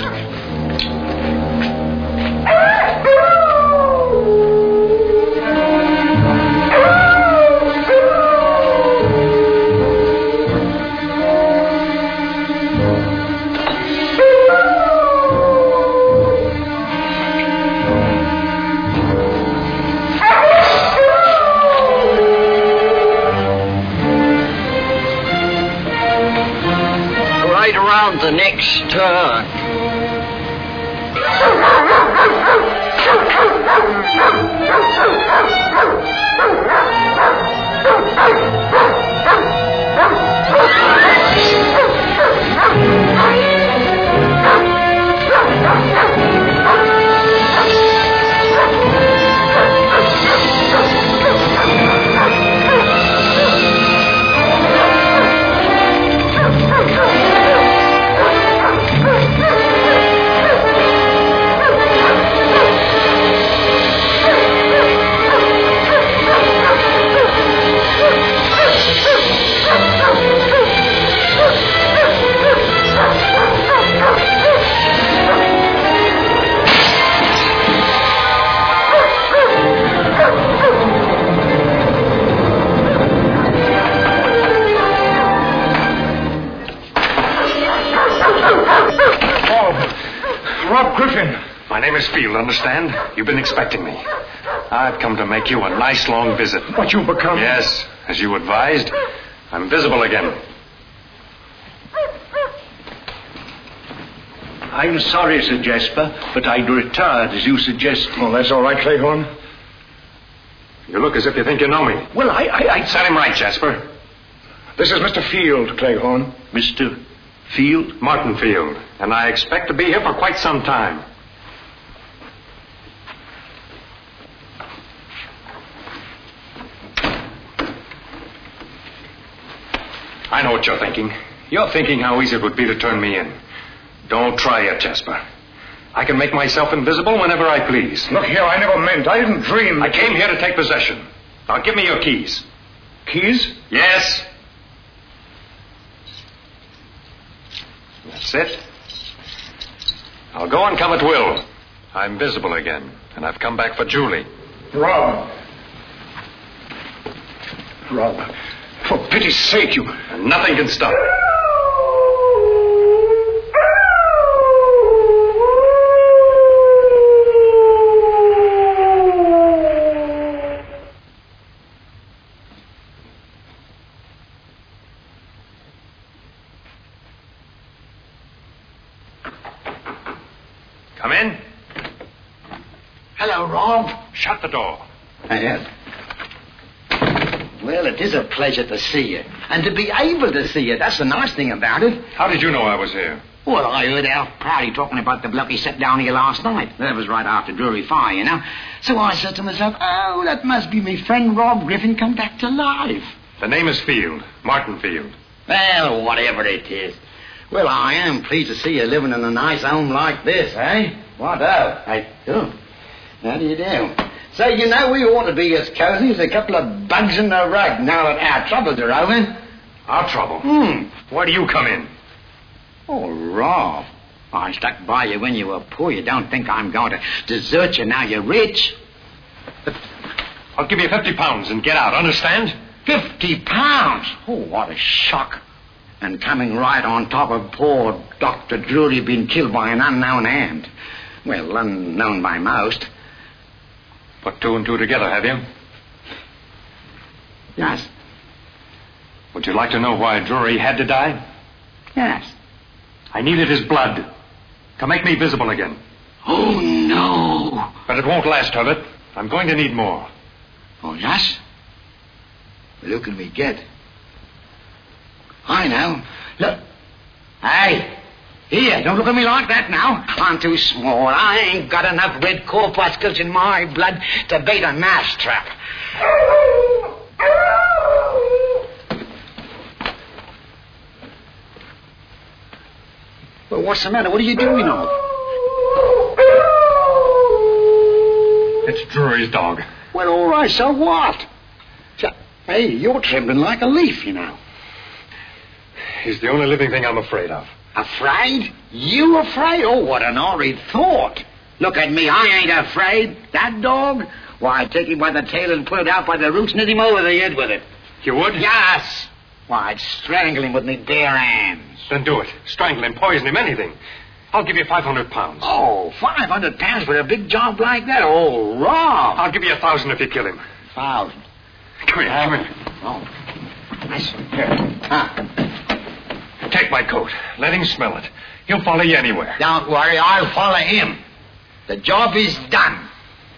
The next turn. Rob Griffin. My name is Field, understand? You've been expecting me. I've come to make you a nice long visit. What you become? Yes, as you advised. I'm visible again. I'm sorry, Sir Jasper, but I'd retired as you suggested. Oh, that's all right, Cleghorn. You look as if you think you know me. Well, I set him right, Jasper. This is Mr. Field, Cleghorn. Mr. Field? Martin Field. And I expect to be here for quite some time. I know what you're thinking. You're thinking how easy it would be to turn me in. Don't try it, Jasper. I can make myself invisible whenever I please. Look here, I never meant. I didn't dream. I came here to take possession. Now give me your keys. Keys? Yes. That's it. I'll go and come at will. I'm visible again, and I've come back for Julie. Rob, for pity's sake, you... And nothing can stop it. Come in. Hello, Rob. Shut the door. Yes. Well, it is a pleasure to see you. And to be able to see you. That's the nice thing about it. How did you know I was here? Well, I heard Al Prouty talking about the bloke he set down here last night. That was right after Drury Fire, you know. So I said to myself, oh, that must be my friend Rob Griffin come back to life. The name is Field. Martin Field. Well, whatever it is. Well, I am pleased to see you living in a nice home like this, eh? What of? How do you do? So, you know, we ought to be as cozy as a couple of bugs in the rug now that our troubles are over. Our trouble? Where do you come in? Oh, Rob. I stuck by you when you were poor. You don't think I'm going to desert you now you're rich? I'll give you 50 pounds and get out, understand? 50 pounds? Oh, what a shock. And coming right on top of poor Dr. Drury being killed by an unknown hand. Well, unknown by most. Put two and two together, have you? Yes. Would you like to know why Drury had to die? Yes. I needed his blood to make me visible again. Oh, no. But it won't last, Herbert. I'm going to need more. Oh, yes? Well, who can we get? I know. Look. Hey. Here, don't look at me like that now. I'm too small. I ain't got enough red corpuscles in my blood to bait a mouse trap. Well, what's the matter? What are you doing of? It's Drury's dog. Well, all right, so what? Hey, you're trembling like a leaf, you know. He's the only living thing I'm afraid of. Afraid? You afraid? Oh, what an horrid thought. Look at me, I ain't afraid. That dog? Why, I'd take him by the tail and pull it out by the roots and hit him over the head with it. You would? Yes. Why, I'd strangle him with me bare hands. Then do it. Strangle him, poison him, anything. I'll give you 500 pounds. Oh, 500 pounds for a big job like that? Oh, Rob. I'll give you 1,000 if you kill him. 1,000? Come here, come here. Oh. Nice. Here. Huh. Take my coat. Let him smell it. He'll follow you anywhere. Don't worry, I'll follow him. The job is done.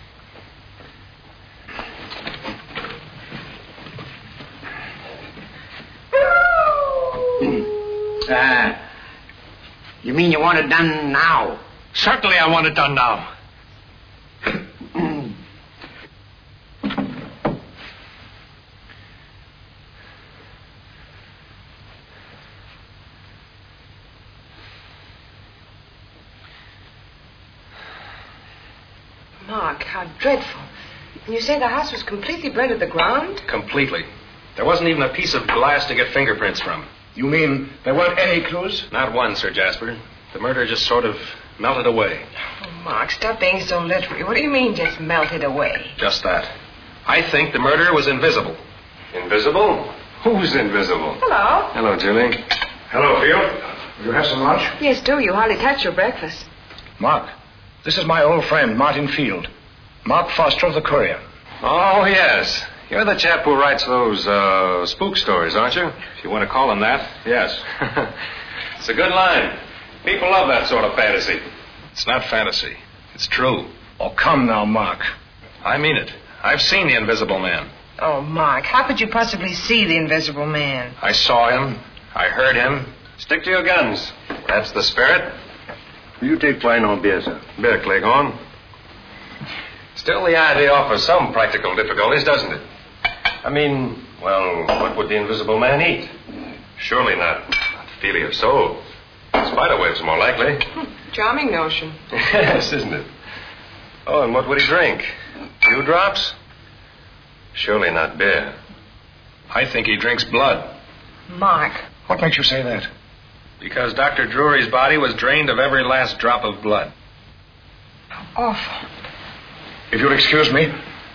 You mean you want it done now? Certainly I want it done now. Mark, how dreadful. And you say the house was completely burned to the ground? Completely. There wasn't even a piece of glass to get fingerprints from. You mean there weren't any clues? Not one, Sir Jasper. The murder just sort of melted away. Oh, Mark, stop being so literary. What do you mean, just melted away? Just that. I think the murderer was invisible. Invisible? Who's invisible? Hello. Hello, Julie. Hello, Field. Will you have some lunch? Yes, do. You hardly touched your breakfast. Mark, this is my old friend, Martin Field. Mark Foster of the Courier. Oh, yes. You're the chap who writes those, spook stories, aren't you? If you want to call them that, yes. It's a good line. People love that sort of fantasy. It's not fantasy. It's true. Oh, come now, Mark. I mean it. I've seen the Invisible Man. Oh, Mark, how could you possibly see the Invisible Man? I saw him. I heard him. Stick to your guns. That's the spirit. Will you take wine or beer, sir? Beer, Cleghorn. Still, the idea offers some practical difficulties, doesn't it? I mean, well, what would the Invisible Man eat? Surely not feeling of soul. Spiderwebs, more likely. Charming notion. Yes, isn't it? Oh, and what would he drink? Dewdrops? Surely not beer. I think he drinks blood. Mark. What makes you say that? Because Dr. Drury's body was drained of every last drop of blood. Awful. If you'll excuse me.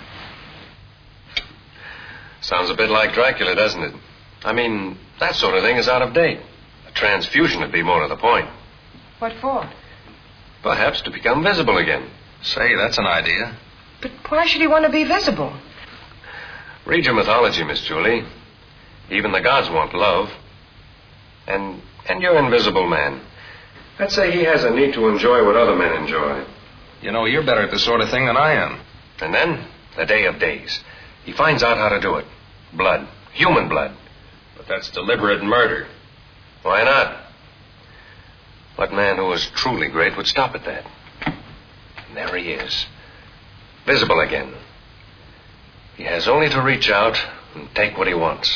Sounds a bit like Dracula, doesn't it? I mean, that sort of thing is out of date. A transfusion would be more to the point. What for? Perhaps to become visible again. Say, that's an idea. But why should he want to be visible? Read your mythology, Miss Julie. Even the gods want love. And you're Invisible Man. Let's say he has a need to enjoy what other men enjoy. You know, you're better at this sort of thing than I am. And then, the day of days, he finds out how to do it. Blood. Human blood. But that's deliberate murder. Why not? What man who was truly great would stop at that? And there he is. Visible again. He has only to reach out and take what he wants.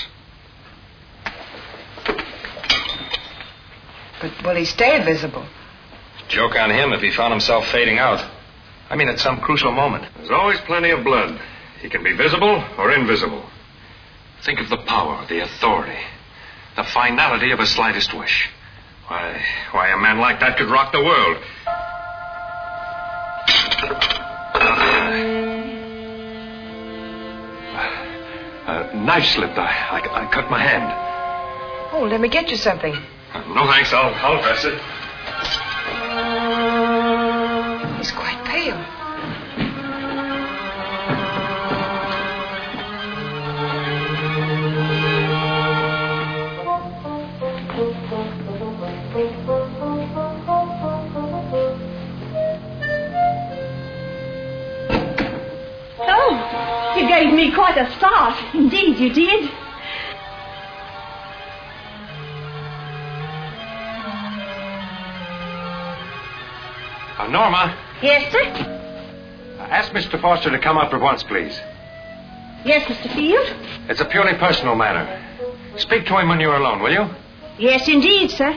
But will he stay visible? Joke on him if he found himself fading out. I mean, at some crucial moment. There's always plenty of blood. He can be visible or invisible. Think of the power, the authority, the finality of a slightest wish. Why, a man like that could rock the world. knife slipped. I cut my hand. Oh, let me get you something. No, thanks. I'll dress it. He's quite pale. Oh, you gave me quite a start. Indeed, you did. Norma, Yes, sir? ask Mr. Foster to come up at once, please. Yes, Mr. Field? It's a purely personal matter. Speak to him when you're alone, will you? Yes, indeed, sir.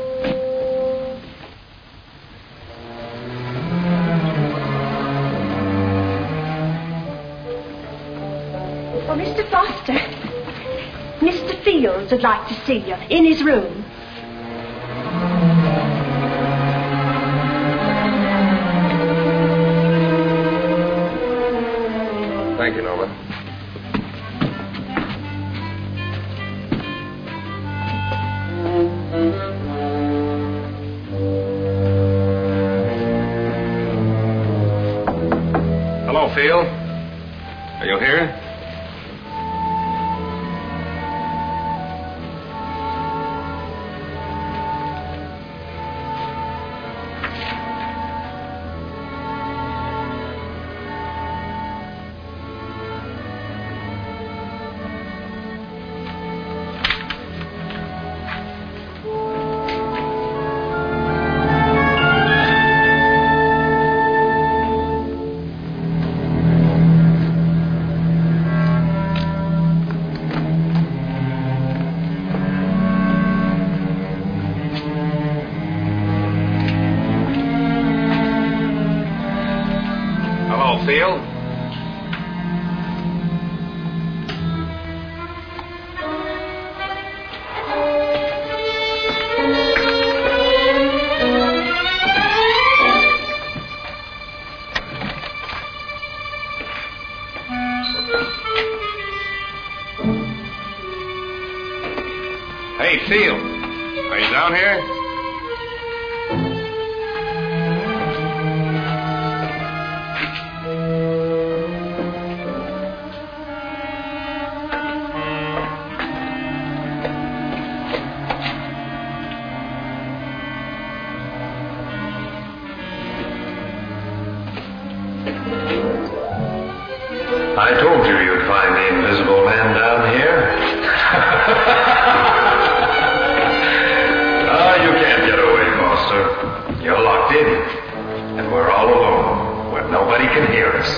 Oh, Mr. Foster, Mr. Fields would like to see you in his room. Thank you, Norma. Hello, Field. Are you here? Field? Hey, Field. Are you down here? I told you you'd find the invisible man down here. You can't get away, Foster. You're locked in, and we're all alone, where nobody can hear us.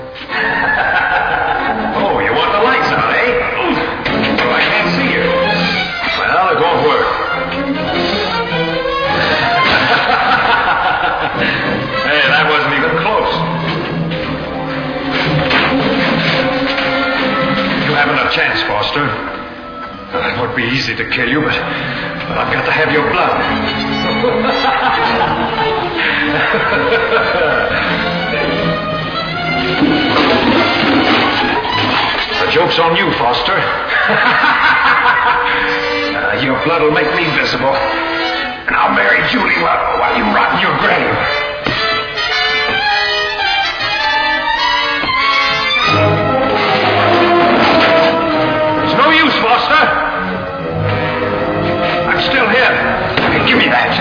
Oh, you want the lights out, eh? Well, I can't see you. Well, it won't work. Hey, that wasn't even close. You haven't a chance, Foster. It would be easy to kill you, but I've got to have your blood. The joke's on you, Foster. Your blood will make me visible, and I'll marry Julie while you rot in your grave. No use, Foster. I'm still here. Hey, give me that.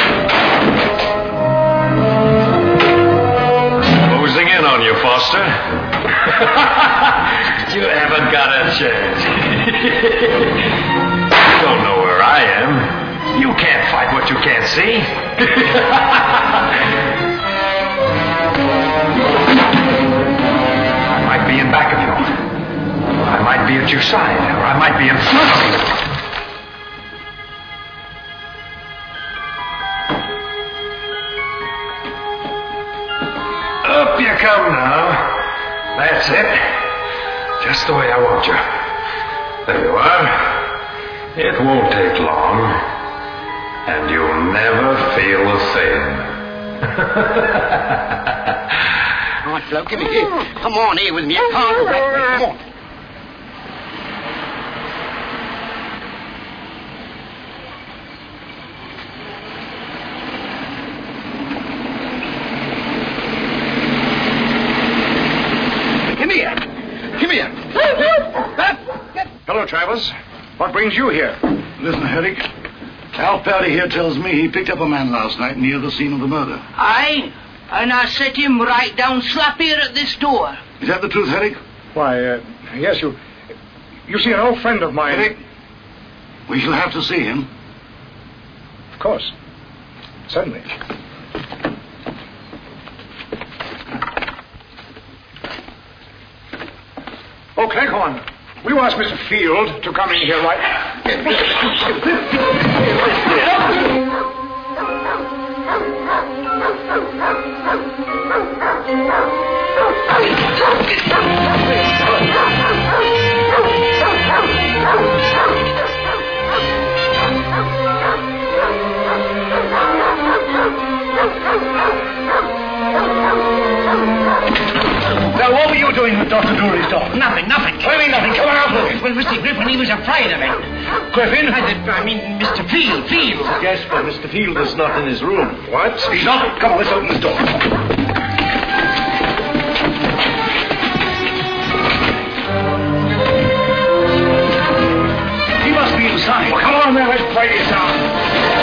Closing in on you, Foster. You haven't got a chance. You don't know where I am. You can't fight what you can't see. I might be in back of you. I might be at your side, or I might be in front of you. Up you come now. That's it. Just the way I want you. There you are. It won't take long, and you'll never feel a thing. All right, Flo, give me here. Come on here with me. I can't wreck me. Come on. Buzz. What brings you here? Listen, Herrick. Al Perry here tells me he picked up a man last night near the scene of the murder. Aye, and I set him right down slap here at this door. Is that the truth, Herrick? Why, yes, you see, an old friend of mine... Herrick, we shall have to see him. Of course. Certainly. Oh, Cleghorn, will you ask Mr. Field to come in here right... Now, what were you doing with Dr. Drury's dog? Nothing. What do you mean nothing? Come on out with it. Well, Mr. Griffin, he was afraid of it. Griffin? I mean, Mr. Field. Yes, but Mr. Field is not in his room. What? He's not? Come on, let's open this door. He must be inside. Well, come on then, let's play this out.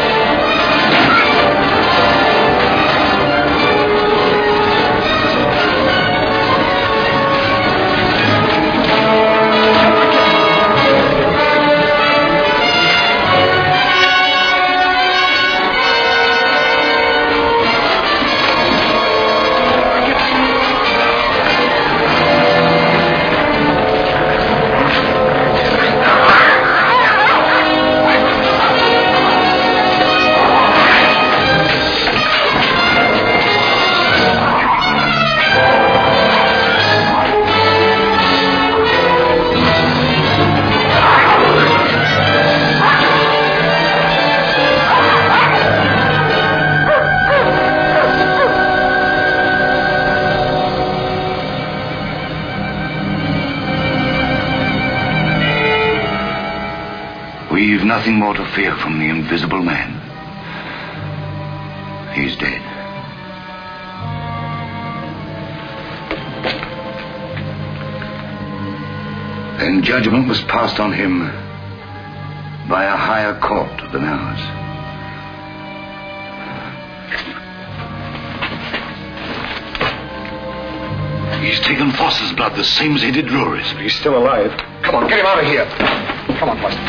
We've nothing more to fear from the Invisible Man. He's dead. And judgment was passed on him by a higher court than ours. He's taken Foster's blood the same as he did Drury's. He's still alive. Come on, get him out of here. Come on, Foster.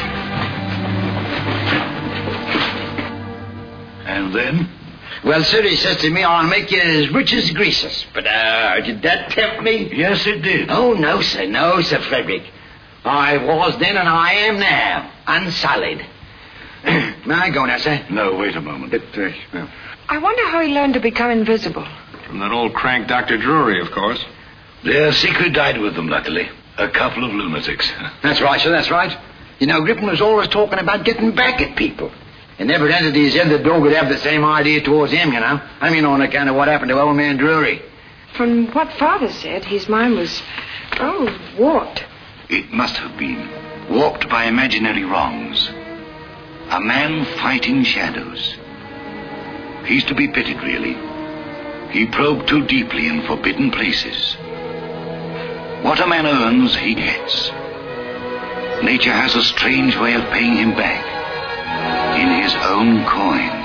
And then? Well, sir, he says to me, I'll make you as rich as greasers. But, did that tempt me? Yes, it did. Oh, no, sir, Frederick. I was then and I am now, unsullied. May I go now, sir? No, wait a moment. I wonder how he learned to become invisible. From that old crank Dr. Drury, of course. Their secret died with them, luckily. A couple of lunatics. That's right, sir, that's right. You know, Griffin was always talking about getting back at people. It never entered his head that Dog would have the same idea towards him, you know. I mean, on account of what happened to old man Drury. From what Father said, his mind was, warped. It must have been. Warped by imaginary wrongs. A man fighting shadows. He's to be pitied, really. He probed too deeply in forbidden places. What a man earns, he gets. Nature has a strange way of paying him back in his own coin.